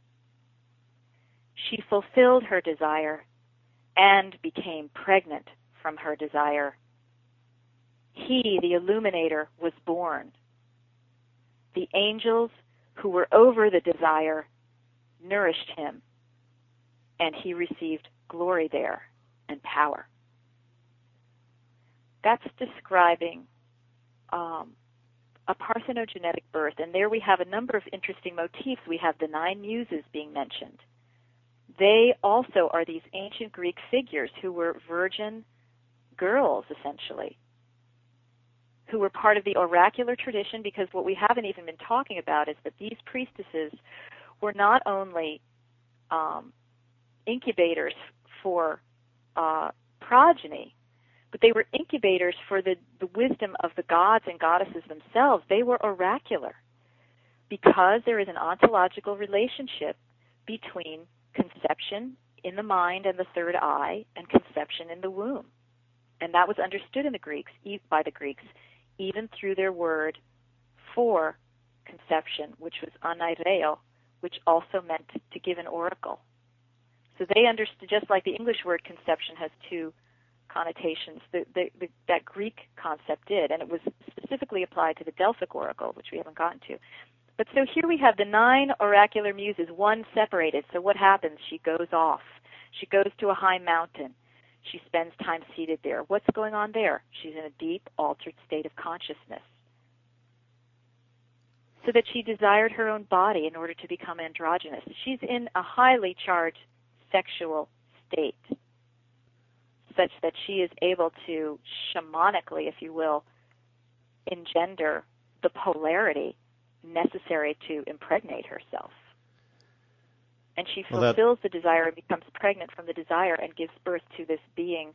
She fulfilled her desire and became pregnant from her desire. He, the illuminator, was born. The angels who were over the desire nourished him, and he received glory there and power. That's describing a parthenogenetic birth, and there we have a number of interesting motifs. We have the 9 muses being mentioned. They also are these ancient Greek figures who were virgin girls, essentially, who were part of the oracular tradition, because what we haven't even been talking about is that these priestesses were not only incubators for progeny, but they were incubators for the wisdom of the gods and goddesses themselves. They were oracular because there is an ontological relationship between conception in the mind and the third eye and conception in the womb. And that was understood in the Greeks, by the Greeks, even through their word for conception, which was anaireo, which also meant to give an oracle. So they understood, just like the English word conception has two connotations, that Greek concept did, and it was specifically applied to the Delphic oracle, which we haven't gotten to. But so here we have the 9 oracular muses, one separated. So what happens? She goes off. She goes to a high mountain. She spends time seated there. What's going on there? She's in a deep, altered state of consciousness. So that she desired her own body in order to become androgynous. She's in a highly charged sexual state, such that she is able to shamanically, if you will, engender the polarity necessary to impregnate herself. And she fulfills the desire and becomes pregnant from the desire and gives birth to this being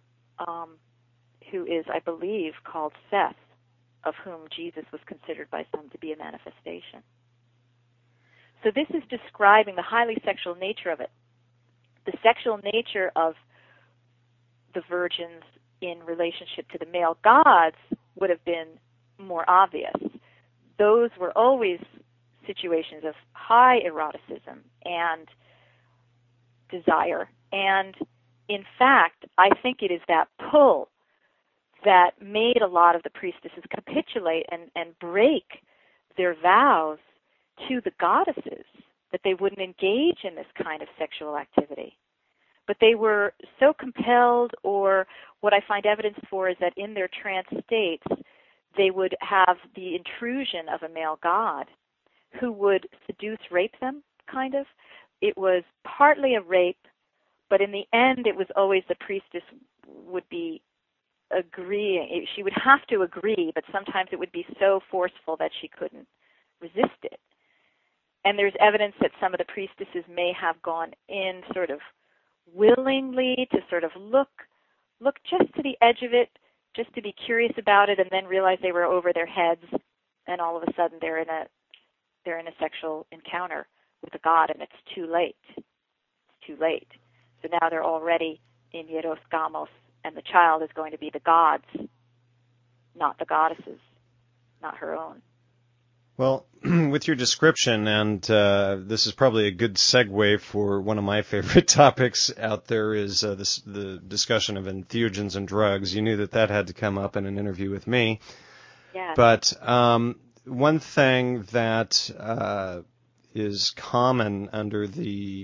who is, I believe, called Seth, of whom Jesus was considered by some to be a manifestation. So this is describing the highly sexual nature of it. The sexual nature of the virgins in relationship to the male gods would have been more obvious. Those were always situations of high eroticism and desire. And in fact, I think it is that pull that made a lot of the priestesses capitulate and break their vows to the goddesses, that they wouldn't engage in this kind of sexual activity. But they were so compelled, or what I find evidence for is that in their trance states, they would have the intrusion of a male god who would seduce, rape them, kind of. It was partly a rape, but in the end it was always the priestess would be agreeing. She would have to agree, but sometimes it would be so forceful that she couldn't resist it. And there's evidence that some of the priestesses may have gone in sort of willingly to sort of look just to the edge of it, just to be curious about it, and then realize they were over their heads, and all of a sudden they're in a sexual encounter with a god, and it's too late. It's too late. So now they're already in Hieros Gamos, and the child is going to be the gods, not the goddesses, not her own. Well, with your description, and this is probably a good segue for one of my favorite topics out there, is the discussion of entheogens and drugs. You knew that had to come up in an interview with me. Yeah. But one thing that is common under the,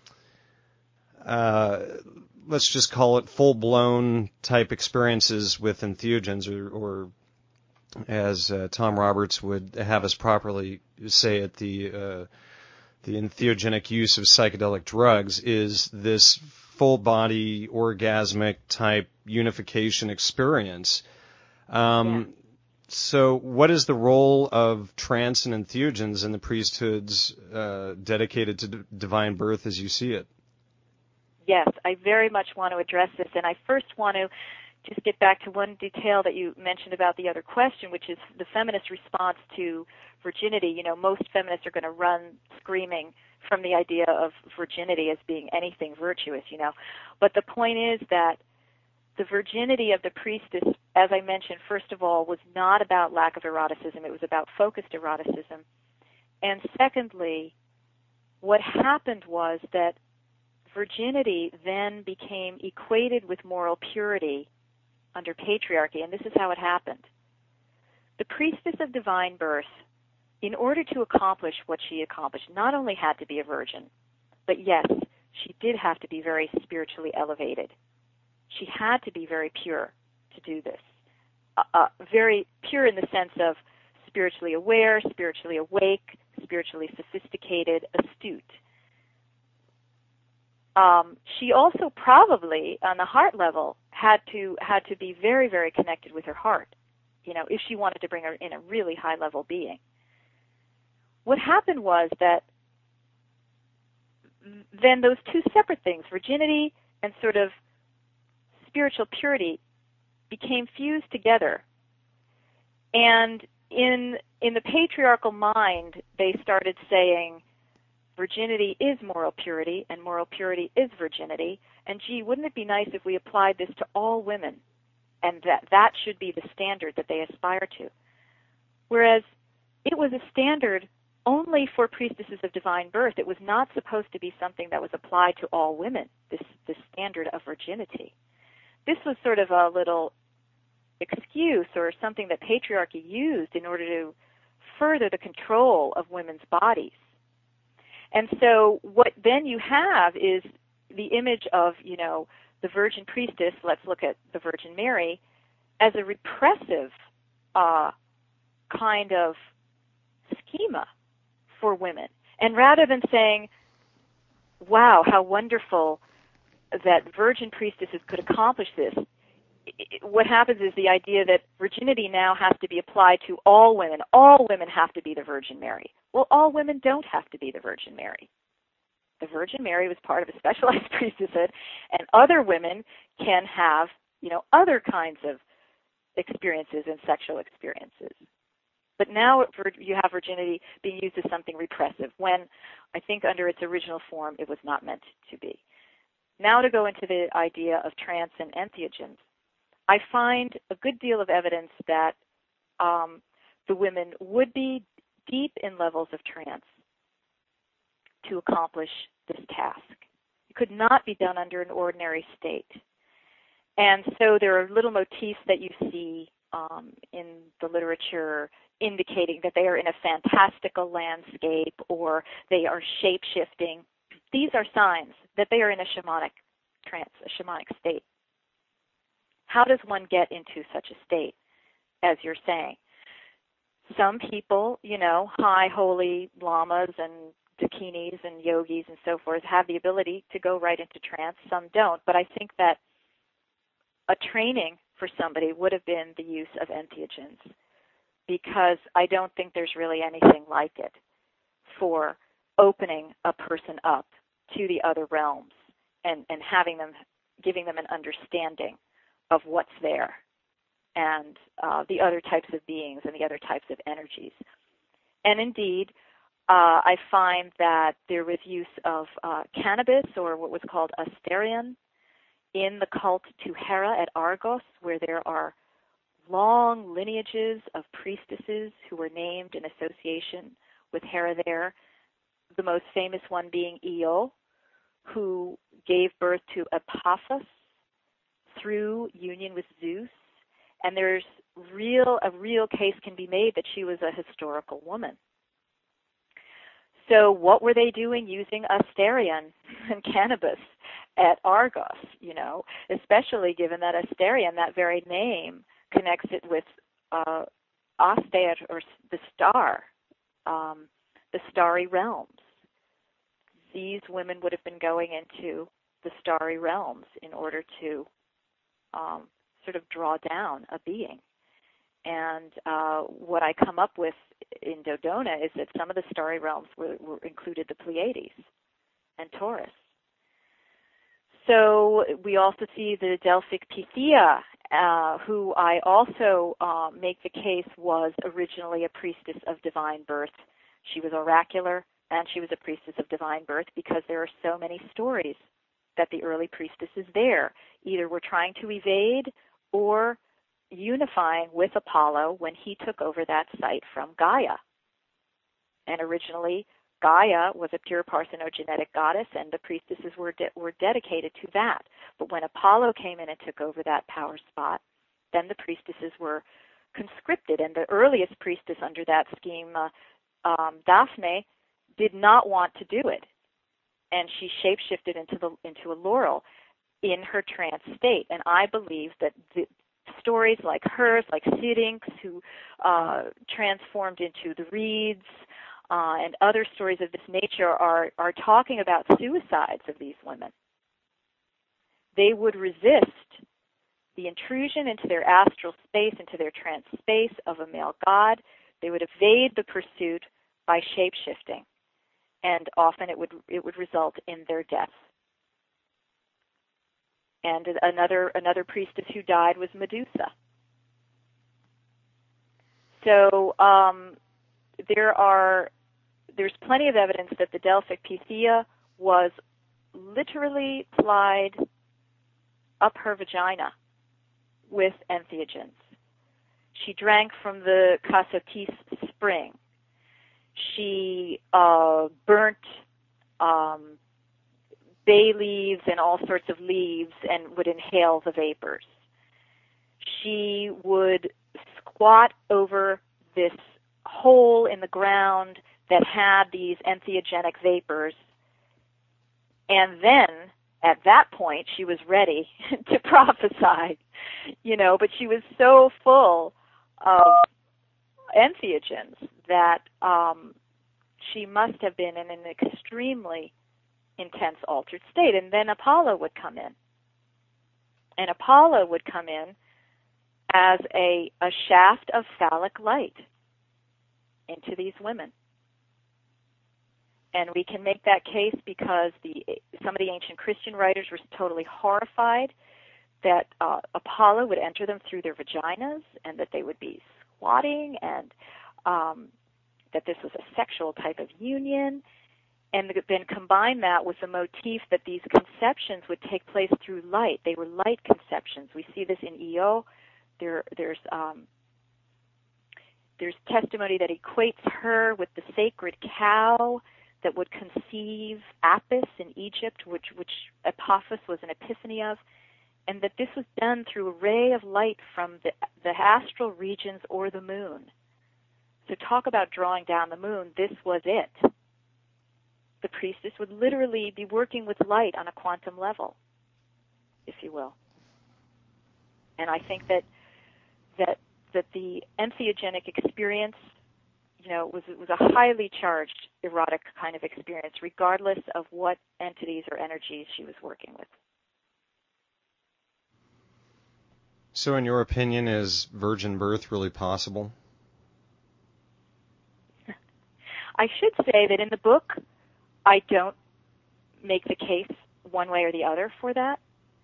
let's just call it full-blown type experiences with entheogens, or as Tom Roberts would have us properly say it, the entheogenic use of psychedelic drugs, is this full-body orgasmic type unification experience. So what is the role of trance and entheogens in the priesthoods dedicated to divine birth as you see it? Yes, I very much want to address this, and I first want to just get back to one detail that you mentioned about the other question, which is the feminist response to virginity. You know, most feminists are going to run screaming from the idea of virginity as being anything virtuous, you know. But the point is that the virginity of the priestess, as I mentioned, first of all, was not about lack of eroticism. It was about focused eroticism. And secondly, what happened was that virginity then became equated with moral purity under patriarchy, and this is how it happened. The priestess of divine birth, in order to accomplish what she accomplished, not only had to be a virgin, but yes, she did have to be very spiritually elevated. She had to be very pure to do this. Very pure in the sense of spiritually aware, spiritually awake, spiritually sophisticated, astute. She also probably, on the heart level, had to be very, very connected with her heart, you know, if she wanted to bring her in a really high-level being. What happened was that then those two separate things, virginity and sort of spiritual purity, became fused together. And in the patriarchal mind, they started saying virginity is moral purity and moral purity is virginity. And gee, wouldn't it be nice if we applied this to all women, and that should be the standard that they aspire to. Whereas it was a standard only for priestesses of divine birth. It was not supposed to be something that was applied to all women, this standard of virginity. This was sort of a little excuse or something that patriarchy used in order to further the control of women's bodies. And so what then you have is the image of, the virgin priestess, let's look at the Virgin Mary, as a repressive kind of schema for women. And rather than saying, wow, how wonderful that virgin priestesses could accomplish this, what happens is the idea that virginity now has to be applied to all women. All women have to be the Virgin Mary. Well, all women don't have to be the Virgin Mary. The Virgin Mary was part of a specialized priestesshood, and other women can have, other kinds of experiences and sexual experiences. But now you have virginity being used as something repressive, when I think under its original form it was not meant to be. Now to go into the idea of trance and entheogens. I find a good deal of evidence that the women would be deep in levels of trance to accomplish this task. It could not be done under an ordinary state. And so there are little motifs that you see in the literature indicating that they are in a fantastical landscape or they are shape-shifting. These are signs that they are in a shamanic trance, a shamanic state. How does one get into such a state, as you're saying? Some people, high holy lamas and dakinis and yogis and so forth have the ability to go right into trance. Some don't. But I think that a training for somebody would have been the use of entheogens, because I don't think there's really anything like it for opening a person up to the other realms and giving them an understanding of what's there and the other types of beings and the other types of energies. And indeed, I find that there was use of cannabis, or what was called asterion, in the cult to Hera at Argos, where there are long lineages of priestesses who were named in association with Hera there, the most famous one being Io, who gave birth to Epaphus through union with Zeus. And there's a real case can be made that she was a historical woman. So what were they doing using asterion and cannabis at Argos, especially given that asterion, that very name, connects it with Aster, or the star, the starry realms. These women would have been going into the starry realms in order to sort of draw down a being. And what I come up with in Dodona is that some of the starry realms were included the Pleiades and Taurus. So we also see the Delphic Pythia, who I also make the case was originally a priestess of divine birth. She was oracular, and she was a priestess of divine birth because there are so many stories that the early priestesses there either were trying to evade or unifying with Apollo when he took over that site from Gaia. And originally, Gaia was a pure parthenogenetic goddess, and the priestesses were dedicated to that. But when Apollo came in and took over that power spot, then the priestesses were conscripted, and the earliest priestess under that scheme, Daphne, did not want to do it, and she shapeshifted into a laurel in her trance state. And I believe that the stories like hers, like Syrinx, who transformed into the reeds, and other stories of this nature are talking about suicides of these women. They would resist the intrusion into their astral space, into their trance space of a male god. They would evade the pursuit by shape-shifting. and often it would result in their death. And another priestess who died was Medusa. So there's plenty of evidence that the Delphic Pythia was literally plied up her vagina with entheogens. She drank from the Cassiotis spring. She burnt bay leaves and all sorts of leaves and would inhale the vapors. She would squat over this hole in the ground that had these entheogenic vapors, and then at that point she was ready to prophesy, but she was so full of entheogens that she must have been in an extremely intense altered state. And then Apollo would come in. And Apollo would come in as a shaft of phallic light into these women. And we can make that case because some of the ancient Christian writers were totally horrified that Apollo would enter them through their vaginas and that they would be squatting and that this was a sexual type of union. And then combine that with the motif that these conceptions would take place through light. They were light conceptions. We see this in Io. There's testimony that equates her with the sacred cow that would conceive Apis in Egypt, which Apophis was an epiphany of, and that this was done through a ray of light from the astral regions or the moon. So talk about drawing down the moon. This was it. The priestess would literally be working with light on a quantum level, if you will. And I think that the entheogenic experience, was a highly charged erotic kind of experience, regardless of what entities or energies she was working with. So in your opinion, is virgin birth really possible? I should say that in the book, I don't make the case one way or the other for that.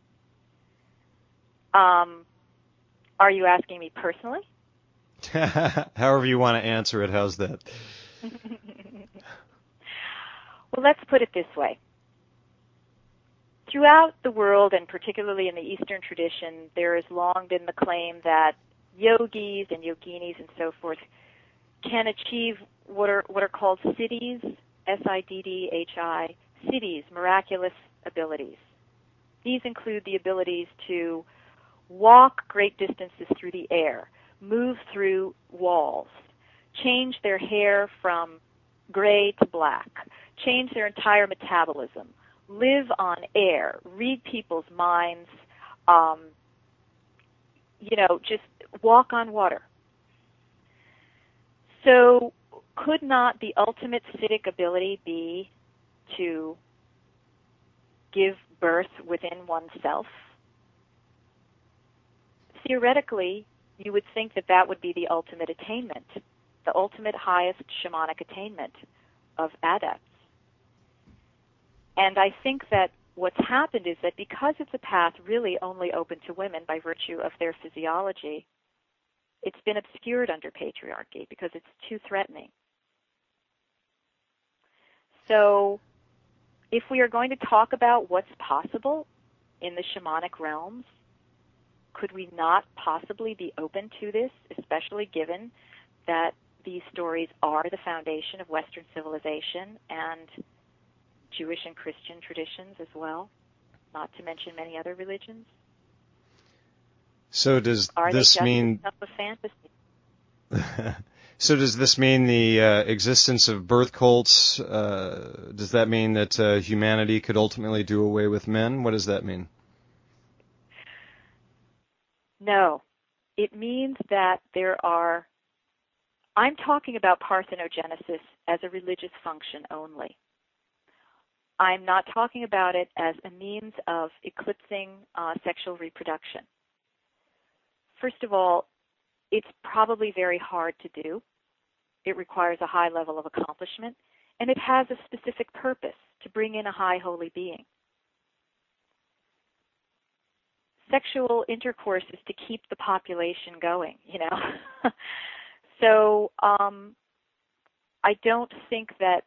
Are you asking me personally? However you want to answer it, how's that? Well, let's put it this way. Throughout the world, and particularly in the Eastern tradition, there has long been the claim that yogis and yoginis and so forth can achieve what are called siddhis, S-I-D-D-H-I, siddhis, miraculous abilities. These include the abilities to walk great distances through the air, move through walls, change their hair from gray to black, change their entire metabolism, live on air, read people's minds, just walk on water. So could not the ultimate siddhic ability be to give birth within oneself? Theoretically, you would think that would be the ultimate attainment, the ultimate highest shamanic attainment of adepts. And I think that what's happened is that because it's a path really only open to women by virtue of their physiology, it's been obscured under patriarchy because it's too threatening. So if we are going to talk about what's possible in the shamanic realms, could we not possibly be open to this, especially given that these stories are the foundation of Western civilization and Jewish and Christian traditions as well, not to mention many other religions? So does this mean... Are they just fantasy? So does this mean the existence of birth cults? Does that mean that humanity could ultimately do away with men? What does that mean? No. It means that I'm talking about parthenogenesis as a religious function only. I'm not talking about it as a means of eclipsing sexual reproduction. First of all, it's probably very hard to do. It requires a high level of accomplishment, and it has a specific purpose to bring in a high holy being. Sexual intercourse is to keep the population going, So I don't think that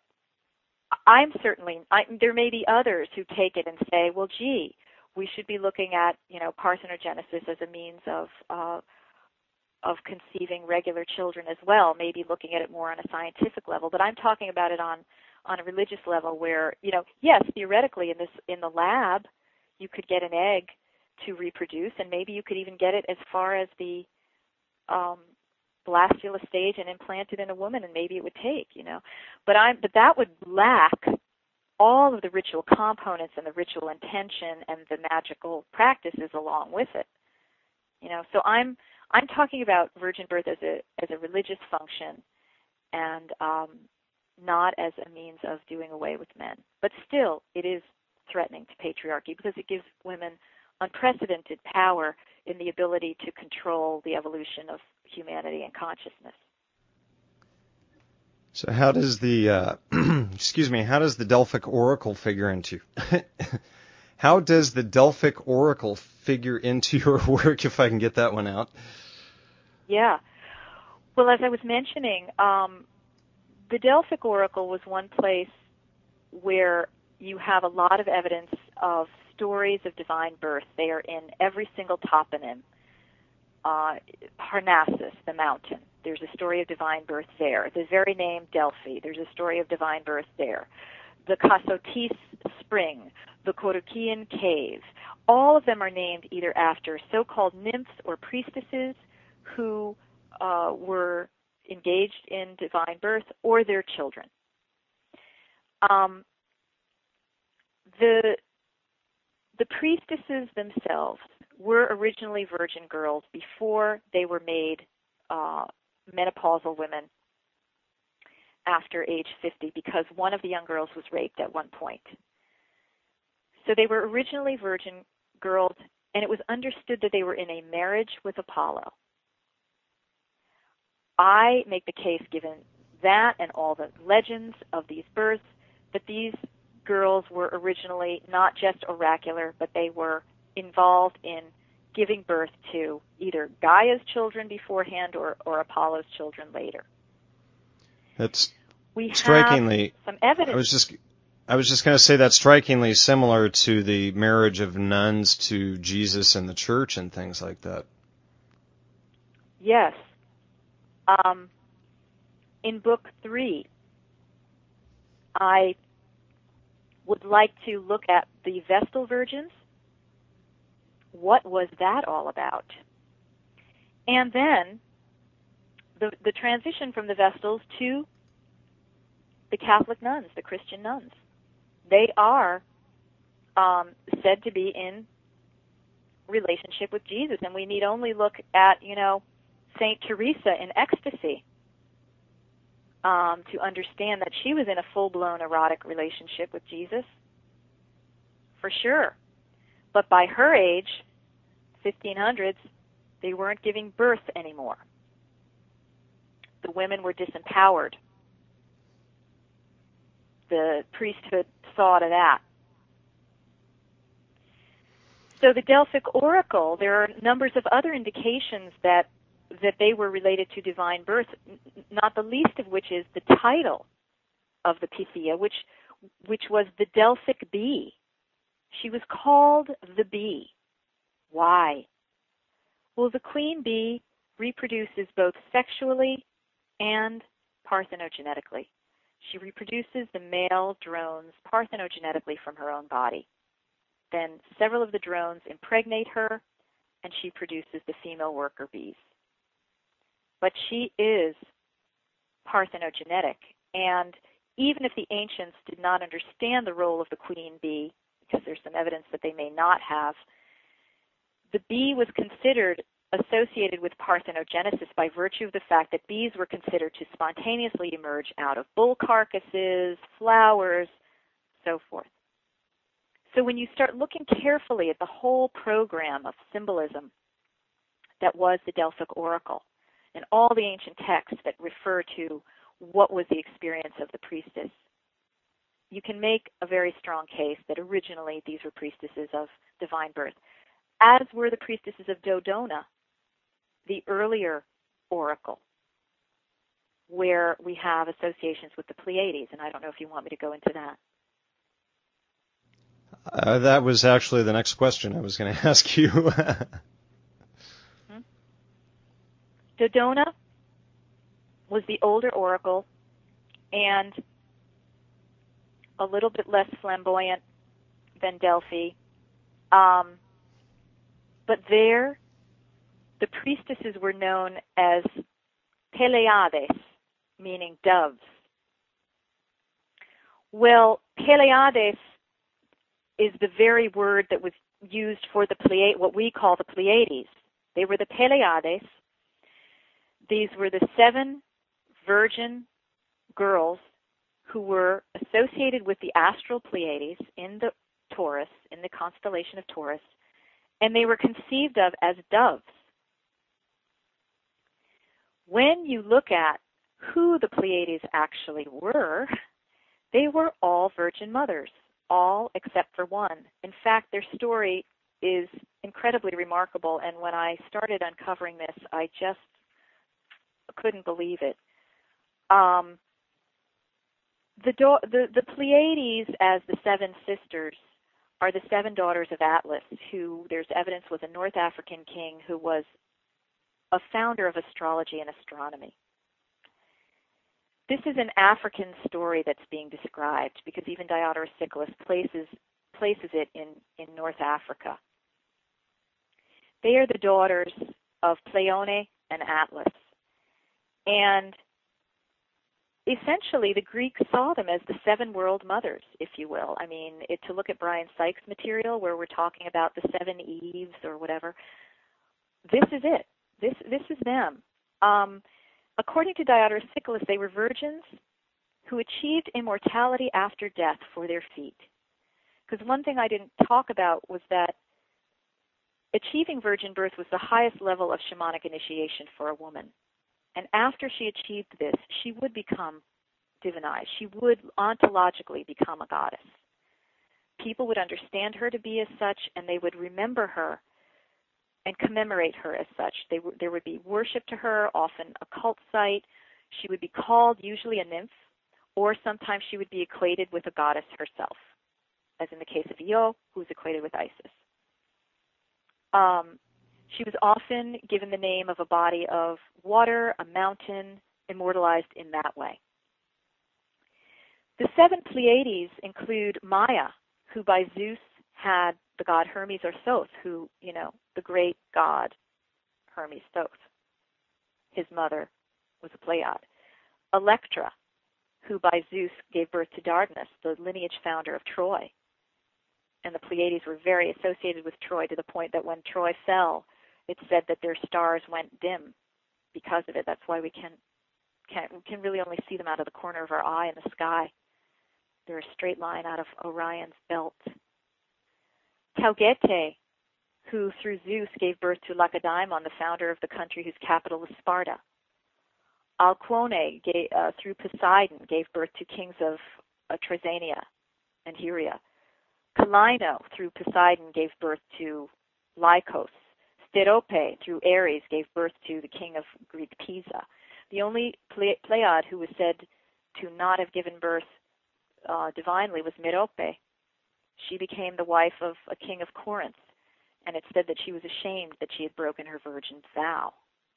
there may be others who take it and say, well, gee, we should be looking at, parthenogenesis as a means of conceiving regular children as well, maybe looking at it more on a scientific level. But I'm talking about it on a religious level where, yes, theoretically in the lab, you could get an egg to reproduce, and maybe you could even get it as far as the blastula stage and implant it in a woman, and maybe it would take, But that would lack all of the ritual components and the ritual intention and the magical practices along with it. So I'm talking about virgin birth as a religious function, and not as a means of doing away with men. But still, it is threatening to patriarchy because it gives women unprecedented power in the ability to control the evolution of humanity and consciousness. So how does the how does the Delphic Oracle figure into how does the Delphic Oracle figure into your work, if I can get that one out? Yeah. Well, as I was mentioning, the Delphic Oracle was one place where you have a lot of evidence of stories of divine birth. They are in every single toponym. Parnassus, the mountain, there's a story of divine birth there. The very name Delphi, there's a story of divine birth there. The Cassotis spring, the Korukian cave, all of them are named either after so-called nymphs or priestesses who were engaged in divine birth or their children. The priestesses themselves were originally virgin girls before they were made menopausal women after age 50, because one of the young girls was raped at one point. So they were originally virgin girls, and it was understood that they were in a marriage with Apollo. I make the case, given that and all the legends of these births, that these girls were originally not just oracular, but they were involved in giving birth to either Gaia's children beforehand or Apollo's children later. That's we strikingly. Have some evidence. I was just going to say that's strikingly similar to the marriage of nuns to Jesus and the church and things like that. Yes. In Book 3, I would like to look at the Vestal Virgins. What was that all about? And then the transition from the Vestals to the Catholic nuns, the Christian nuns. They are said to be in relationship with Jesus, and we need only look at, Saint Teresa in ecstasy to understand that she was in a full-blown erotic relationship with Jesus, for sure. But by her age, 1500s, they weren't giving birth anymore. The women were disempowered. The priesthood saw to that. So the Delphic Oracle, there are numbers of other indications that they were related to divine birth, not the least of which is the title of the Pythia, which was the Delphic bee. She was called the bee. Why? Well, the queen bee reproduces both sexually and parthenogenetically. She reproduces the male drones parthenogenetically from her own body. Then several of the drones impregnate her, and she produces the female worker bees. But she is parthenogenetic, and even if the ancients did not understand the role of the queen bee, because there's some evidence that they may not have, the bee was considered associated with parthenogenesis by virtue of the fact that bees were considered to spontaneously emerge out of bull carcasses, flowers, so forth. So when you start looking carefully at the whole program of symbolism that was the Delphic Oracle and all the ancient texts that refer to what was the experience of the priestess can make a very strong case that originally these were priestesses of divine birth, as were the priestesses of Dodona, the earlier oracle, where we have associations with the Pleiades. And I don't know if you want me to go into that. That was actually the next question I was going to ask you. Dodona was the older oracle and a little bit less flamboyant than Delphi. But there, the priestesses were known as Peleiades, meaning doves. Well, Peleiades is the very word that was used for the what we call the Pleiades. They were the Peleiades. These were the 7 virgin girls who were associated with the astral Pleiades in the Taurus, in the constellation of Taurus, and they were conceived of as doves. When you look at who the Pleiades actually were, they were all virgin mothers, all except for one. In fact, their story is incredibly remarkable, and when I started uncovering this, I just couldn't believe it. The Pleiades, as the 7 sisters, are the 7 daughters of Atlas, who there's evidence was a North African king who was a founder of astrology and astronomy. This is an African story that's being described because even Diodorus Siculus places it in North Africa. They are the daughters of Pleione and Atlas. And essentially, the Greeks saw them as the 7 world mothers, if you will. I mean, to look at Brian Sykes' material where we're talking about the 7 Eves or whatever, this is it. This is them. According to Diodorus Siculus, they were virgins who achieved immortality after death for their feet. Because one thing I didn't talk about was that achieving virgin birth was the highest level of shamanic initiation for a woman. And after she achieved this, she would become divinized. She would ontologically become a goddess. People would understand her to be as such, and they would remember her and commemorate her as such. There would be worship to her, often a cult site. She would be called usually a nymph, or sometimes she would be equated with a goddess herself, as in the case of Io, who is equated with Isis. She was often given the name of a body of water, a mountain, immortalized in that way. The 7 Pleiades include Maia, who by Zeus had the god Hermes or Thoth, who, the great god Hermes Thoth. His mother was a Pleiad. Electra, who by Zeus gave birth to Dardanus, the lineage founder of Troy. And the Pleiades were very associated with Troy to the point that when Troy fell, it said that their stars went dim because of it. That's why we can really only see them out of the corner of our eye in the sky. They're a straight line out of Orion's belt. Taugete, who through Zeus gave birth to Lacedaemon, the founder of the country whose capital was Sparta. Alcuone, through Poseidon, gave birth to kings of Trasania and Hyria. Calaino, through Poseidon, gave birth to Lycos. Sterope, through Ares, gave birth to the king of Greek Pisa. The only Pleiad who was said to not have given birth divinely was Merope. She became the wife of a king of Corinth, and it said that she was ashamed that she had broken her virgin vow.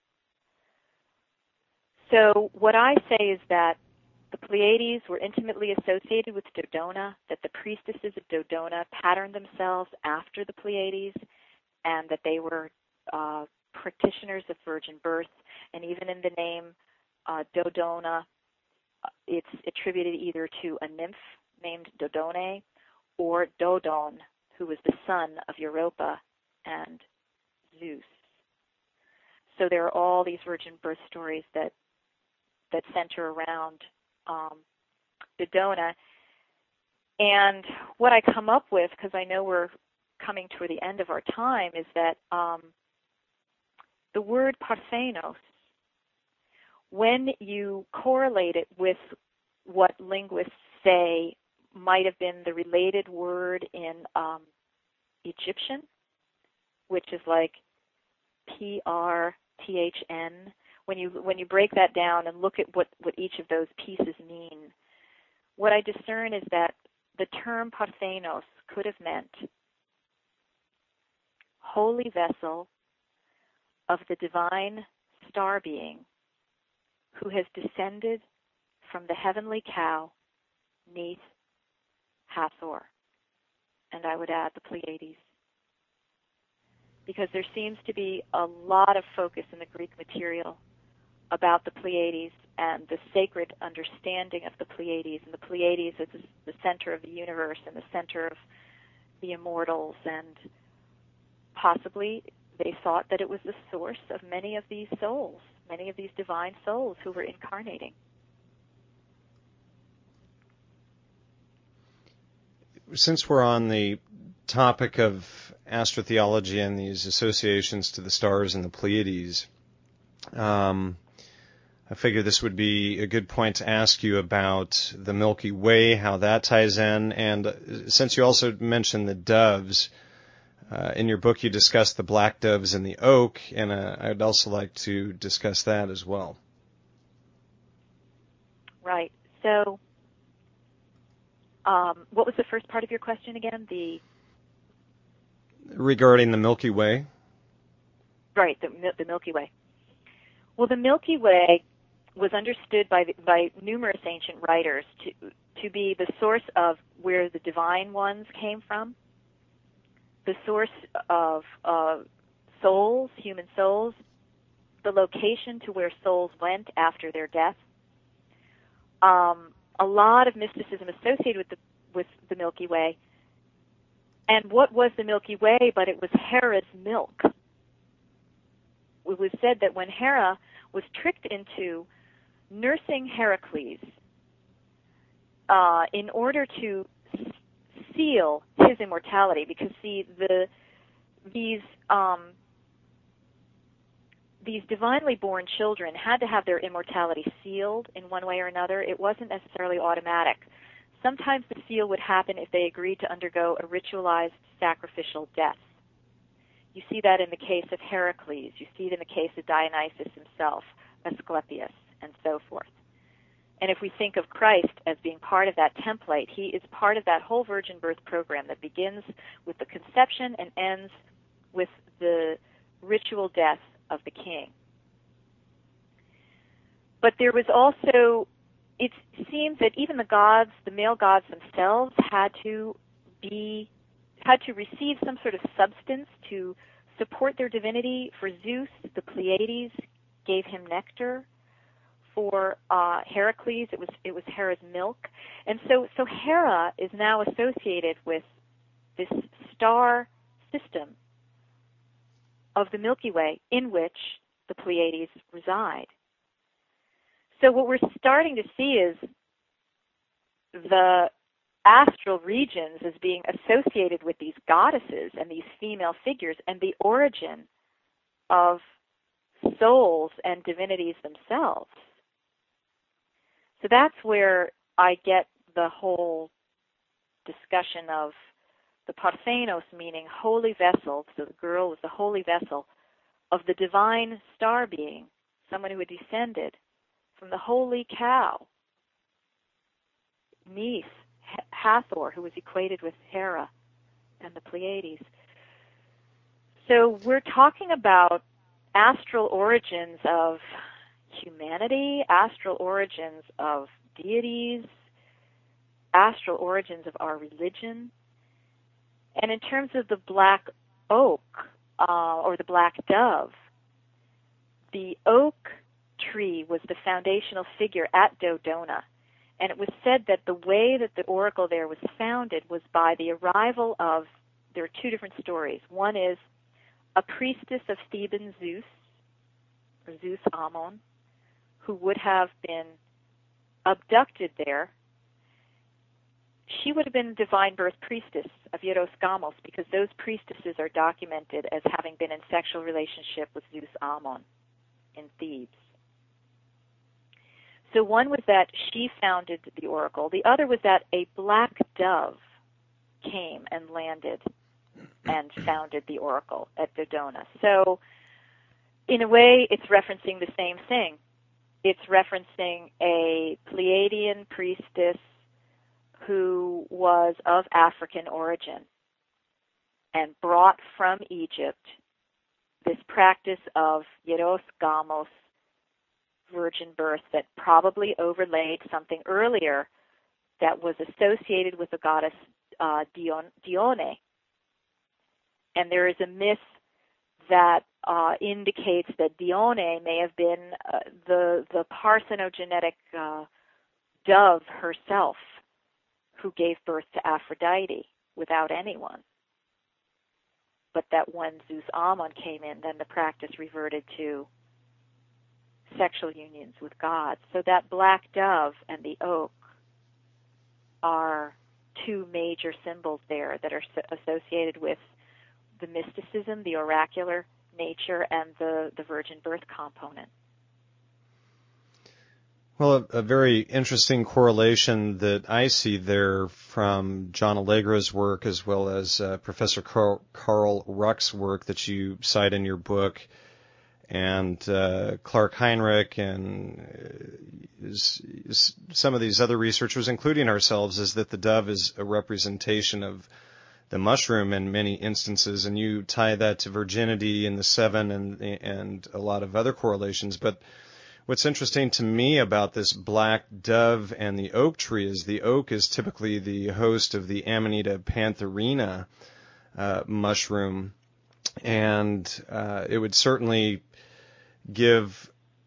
So what I say is that the Pleiades were intimately associated with Dodona, that the priestesses of Dodona patterned themselves after the Pleiades, and that they were practitioners of virgin birth. And even in the name Dodona, it's attributed either to a nymph named Dodone or Dodon, who was the son of Europa and Zeus. So there are all these virgin birth stories that center around Dodona. And what I come up with, because I know we're coming toward the end of our time, is that the word Parthenos, when you correlate it with what linguists say might have been the related word in Egyptian, which is like Prthn. When you break that down and look at what each of those pieces mean, what I discern is that the term Parthenos could have meant holy vessel of the divine star being who has descended from the heavenly cow, Neith Hathor. And I would add the Pleiades. Because there seems to be a lot of focus in the Greek material about the Pleiades and the sacred understanding of the Pleiades. And the Pleiades is the center of the universe and the center of the immortals. And possibly they thought that it was the source of many of these souls, many of these divine souls who were incarnating. Since we're on the topic of astrotheology and these associations to the stars and the Pleiades, I figure this would be a good point to ask you about the Milky Way, how that ties in. And since you also mentioned the doves, in your book you discuss the black doves and the oak, and I'd also like to discuss that as well. Right. So, what was the first part of your question again? Regarding the Milky Way? Right, the Milky Way. Well, the Milky Way was understood by numerous ancient writers to be the source of where the divine ones came from, the source of souls, human souls, the location to where souls went after their death. A lot of mysticism associated with the Milky Way. And what was the Milky Way but it was Hera's milk? It was said that when Hera was tricked into nursing Heracles in order to seal his immortality, because see, these divinely born children had to have their immortality sealed in one way or another. It wasn't necessarily automatic. Sometimes the seal would happen if they agreed to undergo a ritualized sacrificial death. You see that in the case of Heracles. You see it in the case of Dionysus himself, Asclepius, and so forth. And if we think of Christ as being part of that template, he is part of that whole virgin birth program that begins with the conception and ends with the ritual death of the king. But there was also, it seems that even the gods, the male gods themselves, had to receive some sort of substance to support their divinity. For Zeus, the Pleiades gave him nectar. For Heracles, it was Hera's milk. And so Hera is now associated with this star system of the Milky Way in which the Pleiades reside. So what we're starting to see is the astral regions as being associated with these goddesses and these female figures, and the origin of souls and divinities themselves. So that's where I get the whole discussion of the Parthenos, meaning holy vessel. So the girl was the holy vessel of the divine star being, someone who had descended from the holy cow, Neith Hathor, who was equated with Hera and the Pleiades. So we're talking about astral origins of humanity, astral origins of deities, astral origins of our religion. And in terms of the black oak, or the black dove, the oak tree was the foundational figure at Dodona. And it was said that the way that the oracle there was founded was by the arrival of, there are two different stories. One is a priestess of Theban Zeus, or Zeus Ammon, who would have been abducted there. She would have been divine birth priestess of Eros Gamos, because those priestesses are documented as having been in sexual relationship with Zeus Ammon in Thebes. So one was that she founded the oracle. The other was that a black dove came and landed and founded the oracle at Dodona. So, in a way, it's referencing the same thing. It's referencing a Pleiadian priestess who was of African origin and brought from Egypt this practice of Yeros Gamos, virgin birth, that probably overlaid something earlier that was associated with the goddess Dione. And there is a myth that indicates that Dione may have been the parthenogenetic dove herself who gave birth to Aphrodite without anyone. But that when Zeus Ammon came in, then the practice reverted to sexual unions with gods. So that black dove and the oak are two major symbols there that are associated with the mysticism, the oracular nature, and the virgin birth component. Well, a very interesting correlation that I see there from John Allegra's work as well as Professor Carl Ruck's work that you cite in your book, and Clark Heinrich and some of these other researchers, including ourselves, is that the dove is a representation of the mushroom in many instances, and you tie that to virginity in the seven and a lot of other correlations. But what's interesting to me about this black dove and the oak tree is the oak is typically the host of the Amanita pantherina mushroom, and it would certainly give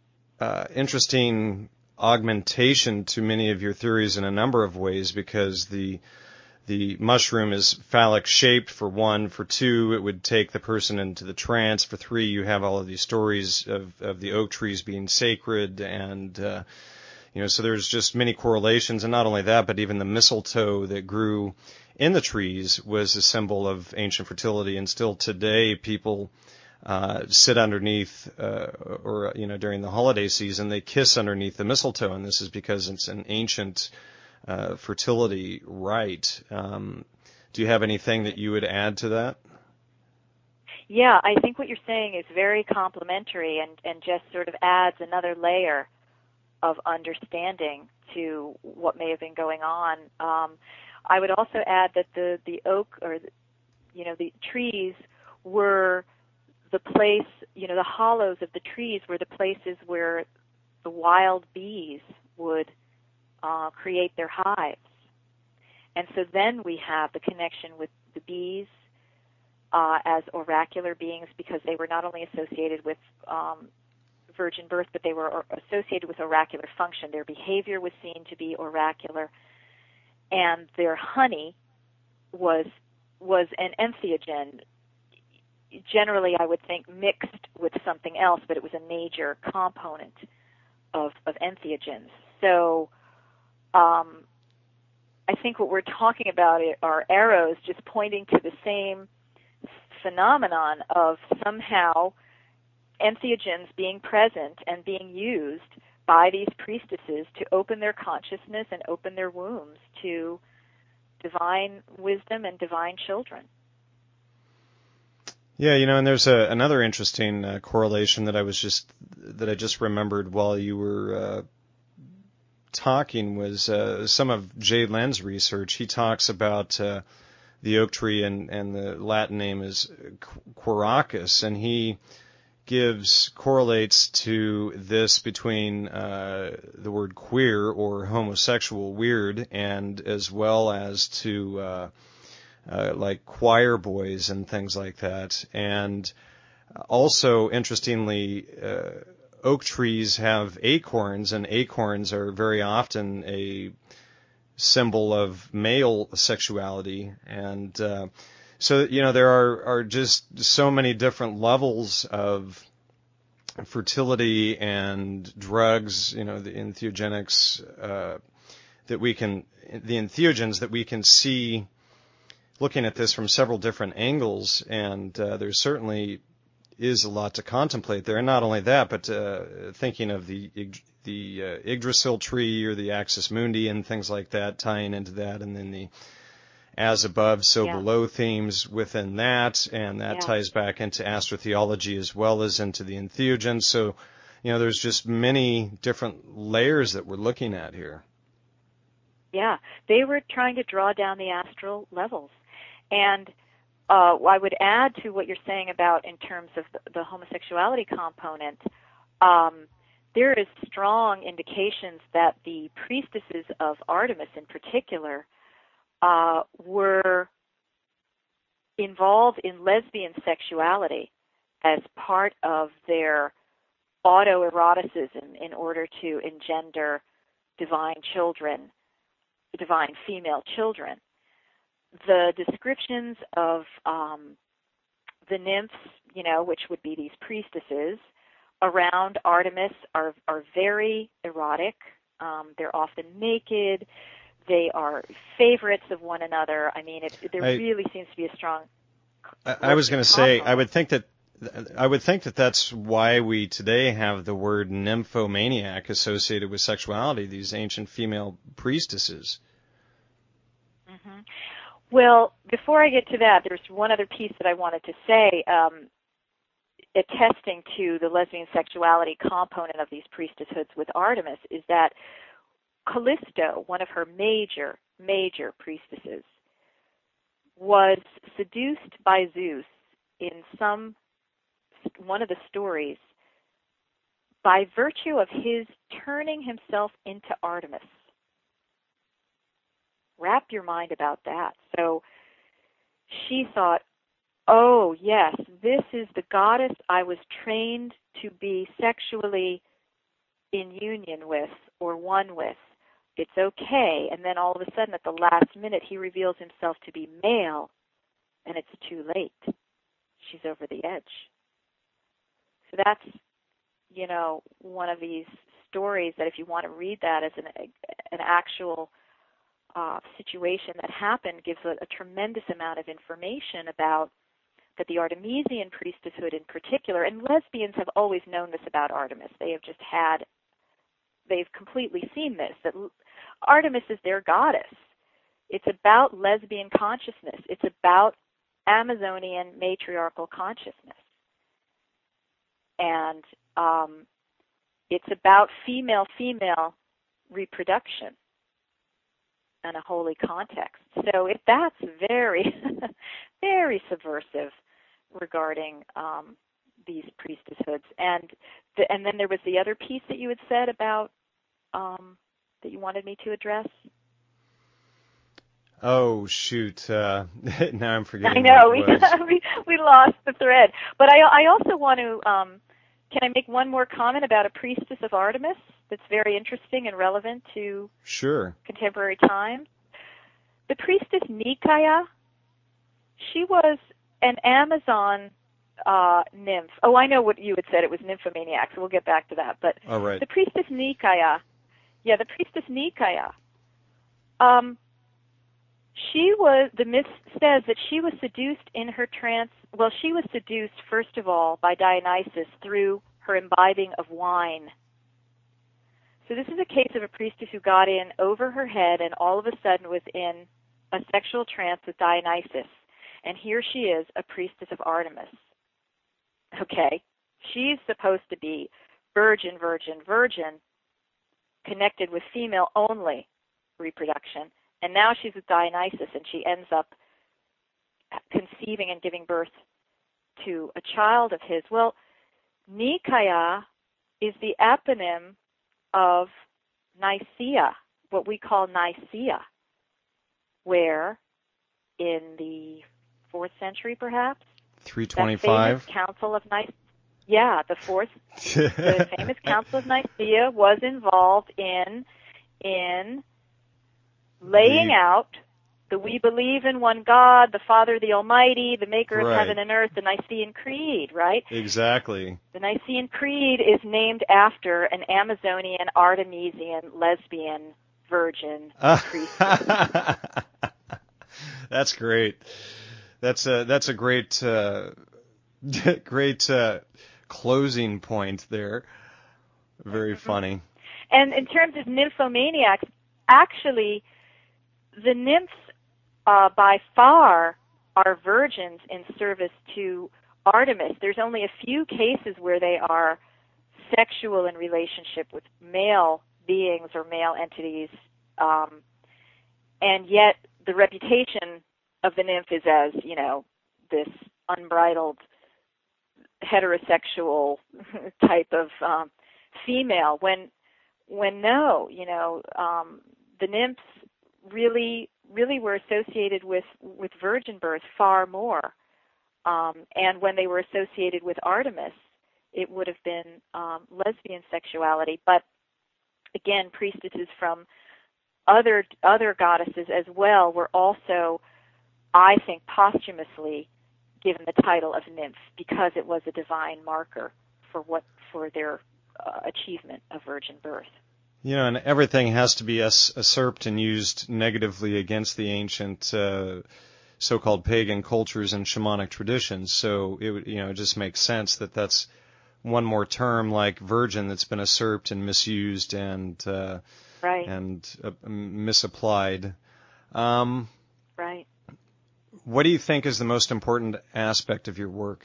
interesting augmentation to many of your theories in a number of ways, because the mushroom is phallic shaped, for one. For two, it would take the person into the trance. For three, you have all of these stories of the oak trees being sacred, and so there's just many correlations. And not only that, but even the mistletoe that grew in the trees was a symbol of ancient fertility. And still today, people sit underneath, or during the holiday season, they kiss underneath the mistletoe, and this is because it's an ancient fertility rite. Do you have anything that you would add to that? Yeah, I think what you're saying is very complimentary and just sort of adds another layer of understanding to what may have been going on. I would also add that the oak, or the trees were the place, the hollows of the trees were the places where the wild bees would create their hives. And so then we have the connection with the bees as oracular beings, because they were not only associated with virgin birth, but they were associated with oracular function. Their behavior was seen to be oracular, and their honey was an entheogen. Generally, I would think mixed with something else, but it was a major component of entheogens. So I think what we're talking about are arrows just pointing to the same phenomenon of somehow entheogens being present and being used by these priestesses to open their consciousness and open their wombs to divine wisdom and divine children. Yeah, and there's another interesting correlation that I just remembered while you were talking was some of Jay Len's research. He talks about the oak tree, and the Latin name is Quercus, and he correlates to this between the word queer or homosexual, weird, and as well as to like choir boys and things like that. And also, interestingly, oak trees have acorns, and acorns are very often a symbol of male sexuality. And so, there are just so many different levels of fertility and drugs, the entheogenics, the entheogens that we can see looking at this from several different angles. And there's certainly is a lot to contemplate there. And not only that, but thinking of the Yggdrasil tree or the Axis Mundi and things like that, tying into that, and then the as above, so below themes within that, and that ties back into astrotheology as well as into the entheogens. So, there's just many different layers that we're looking at here. Yeah, they were trying to draw down the astral levels. And I would add to what you're saying about in terms of the homosexuality component, there is strong indications that the priestesses of Artemis in particular were involved in lesbian sexuality as part of their autoeroticism in order to engender divine female children. The descriptions of the nymphs, which would be these priestesses, around Artemis are very erotic. They're often naked. They are favorites of one another. I mean, there really seems to be a strong. I was going to say, I would think that that's why we today have the word nymphomaniac associated with sexuality. These ancient female priestesses. Mm-hmm. Well, before I get to that, there's one other piece that I wanted to say, attesting to the lesbian sexuality component of these priestesshoods with Artemis, is that Callisto, one of her major priestesses, was seduced by Zeus in one of the stories by virtue of his turning himself into Artemis. Wrap your mind about that. So she thought, oh yes, this is the goddess I was trained to be sexually in union with or one with. It's okay. And then all of a sudden at the last minute he reveals himself to be male, and it's too late. She's over the edge. So that's, one of these stories that if you want to read that as an actual situation that happened, gives a tremendous amount of information about that the Artemisian priestesshood in particular, and lesbians have always known this about Artemis. They've completely seen this, that Artemis is their goddess. It's about lesbian consciousness. It's about Amazonian matriarchal consciousness. And it's about female-female reproduction in a holy context. So that's very, very subversive regarding these priestesshoods. And then there was the other piece that you had said about that you wanted me to address. Oh shoot! Now I'm forgetting. I know what it was. we lost the thread. But I also want to. Can I make one more comment about a priestess of Artemis that's very interesting and relevant to contemporary times? The priestess Nikaya, she was an Amazon nymph. Oh, I know what you had said. It was nymphomaniac, so we'll get back to that. But all right. The priestess Nikaya, the myth says that she was seduced in her trance. Well, she was seduced, first of all, by Dionysus through her imbibing of wine. So this is a case of a priestess who got in over her head and all of a sudden was in a sexual trance with Dionysus. And here she is, a priestess of Artemis. Okay? She's supposed to be virgin, connected with female-only reproduction. And now she's with Dionysus, and she ends up conceiving and giving birth to a child of his. Well, Nikaya is the eponym of Nicaea, what we call Nicaea, where in the 4th century, perhaps, 325, the famous Council of Nicaea. Yeah, the famous Council of Nicaea was involved in laying out the we believe in one God, the Father, the Almighty, the Maker of heaven and earth, the Nicene Creed, right? Exactly. The Nicene Creed is named after an Amazonian, Artemisian, lesbian, virgin priestess. That's great. That's a great Great closing point there. Very funny. And in terms of nymphomaniacs, actually, the nymphs by far are virgins in service to Artemis. There's only a few cases where they are sexual in relationship with male beings or male entities, and yet the reputation of the nymph is as, this unbridled heterosexual type of female, when no, the nymphs really were associated with virgin birth far more. And when they were associated with Artemis, it would have been lesbian sexuality. But again, priestesses from other goddesses as well were also, I think, posthumously given the title of nymph because it was a divine marker for their achievement of virgin birth. And everything has to be usurped and used negatively against the ancient so-called pagan cultures and shamanic traditions. So it just makes sense that that's one more term like virgin that's been usurped and misused and right. and misapplied. Right. What do you think is the most important aspect of your work?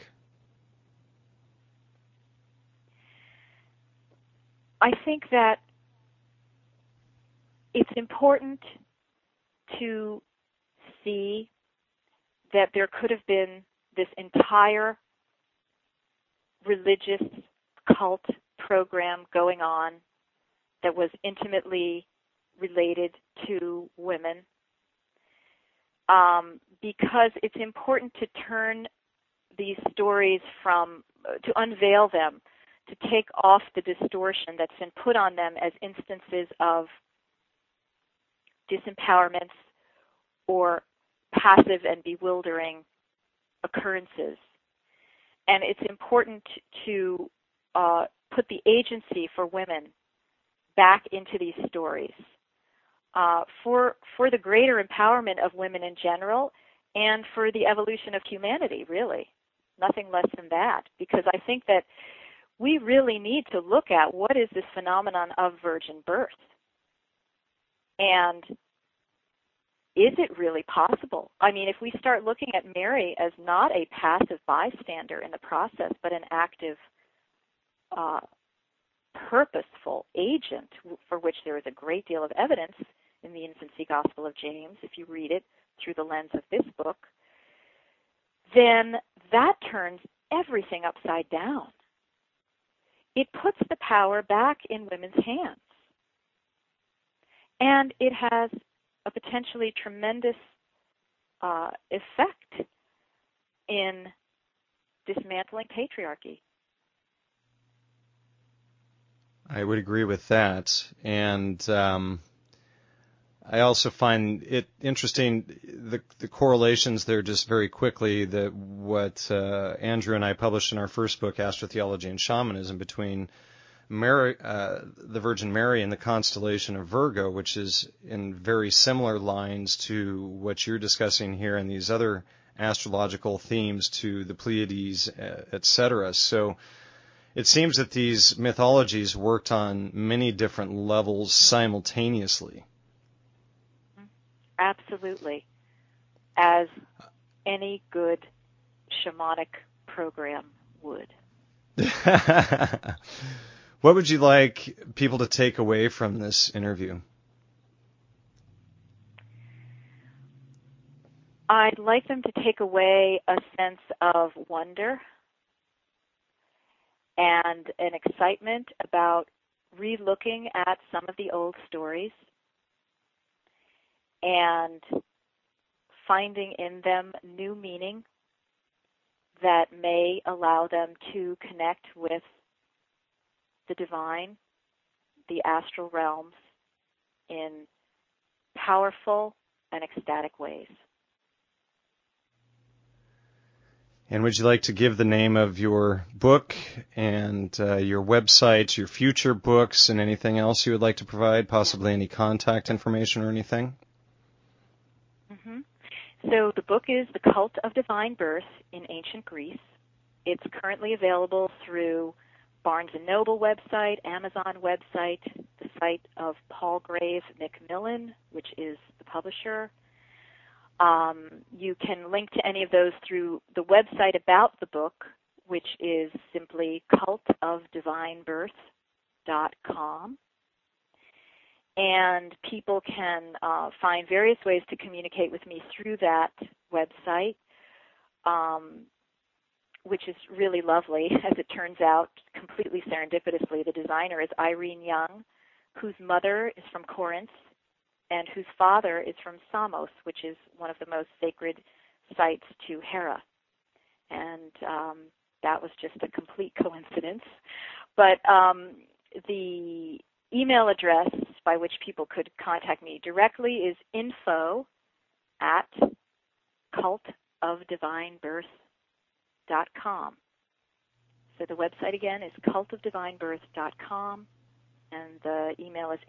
I think that it's important to see that there could have been this entire religious cult program going on that was intimately related to women, because it's important to turn these stories to unveil them, to take off the distortion that's been put on them as instances of disempowerments or passive and bewildering occurrences. And it's important to put the agency for women back into these stories for the greater empowerment of women in general and for the evolution of humanity, really. Nothing less than that. Because I think that we really need to look at what is this phenomenon of virgin birth. And is it really possible? I mean, if we start looking at Mary as not a passive bystander in the process, but an active, purposeful agent for which there is a great deal of evidence in the Infancy Gospel of James, if you read it through the lens of this book, then that turns everything upside down. It puts the power back in women's hands. And it has a potentially tremendous effect in dismantling patriarchy. I would agree with that. And I also find it interesting, the correlations there just very quickly, that what Andrew and I published in our first book, Astrotheology and Shamanism, between Mary, the Virgin Mary and the constellation of Virgo, which is in very similar lines to what you're discussing here and these other astrological themes to the Pleiades, etc. So it seems that these mythologies worked on many different levels simultaneously. Absolutely. As any good shamanic program would. What would you like people to take away from this interview? I'd like them to take away a sense of wonder and an excitement about re-looking at some of the old stories and finding in them new meaning that may allow them to connect with the divine, the astral realms, in powerful and ecstatic ways. And would you like to give the name of your book and your website, your future books, and anything else you would like to provide, possibly any contact information or anything? Mm-hmm. So the book is The Cult of Divine Birth in Ancient Greece, It's currently available through Barnes & Noble website, Amazon website, the site of Palgrave Macmillan, which is the publisher. You can link to any of those through the website about the book, which is simply cultofdivinebirth.com. And people can find various ways to communicate with me through that website, which is really lovely. As it turns out, completely serendipitously, the designer is Irene Young, whose mother is from Corinth and whose father is from Samos, which is one of the most sacred sites to Hera. And that was just a complete coincidence. But the email address by which people could contact me directly is info@cultofdivinebirth.com. So the website again is cultofdivinebirth.com, and the email is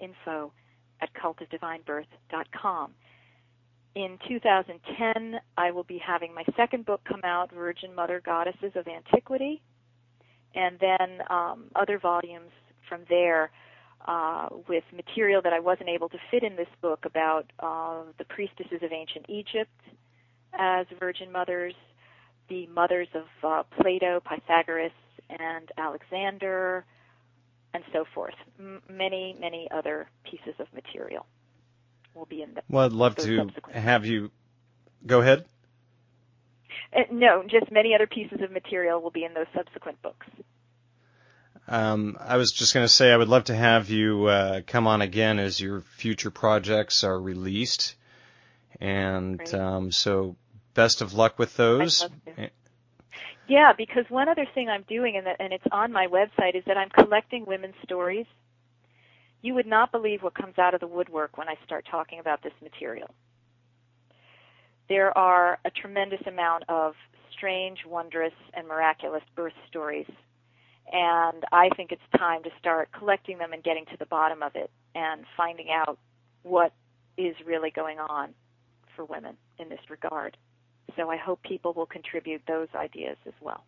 info@cultofdivinebirth.com. In 2010, I will be having my second book come out, Virgin Mother Goddesses of Antiquity, and then other volumes from there with material that I wasn't able to fit in this book about the priestesses of ancient Egypt as virgin mothers, the mothers of Plato, Pythagoras, and Alexander, and so forth. Many, many other pieces of material will be in the Well, I'd love to have you go ahead. No, just many other pieces of material will be in those subsequent books. I was just going to say I would love to have you come on again as your future projects are released. And so best of luck with those. Yeah, because one other thing I'm doing, and it's on my website, is that I'm collecting women's stories. You would not believe what comes out of the woodwork when I start talking about this material. There are a tremendous amount of strange, wondrous, and miraculous birth stories. And I think it's time to start collecting them and getting to the bottom of it and finding out what is really going on for women in this regard. So I hope people will contribute those ideas as well.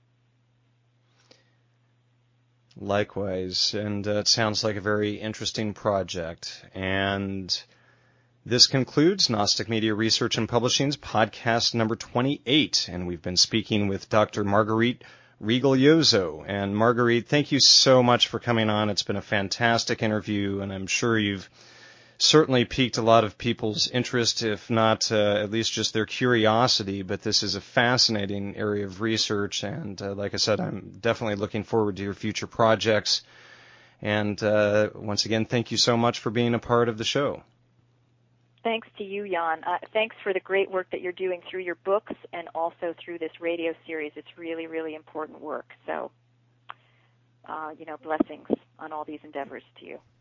Likewise, and it sounds like a very interesting project. And this concludes Gnostic Media Research and Publishing's podcast number 28, and we've been speaking with Dr. Marguerite Rigoglioso. And Marguerite, thank you so much for coming on. It's been a fantastic interview, and I'm sure you've certainly piqued a lot of people's interest, if not at least just their curiosity. But this is a fascinating area of research, and like I said, I'm definitely looking forward to your future projects. And once again, thank you so much for being a part of the show. Thanks to you, Jan. Thanks for the great work that you're doing through your books and also through this radio series. It's really, really important work. So, blessings on all these endeavors to you.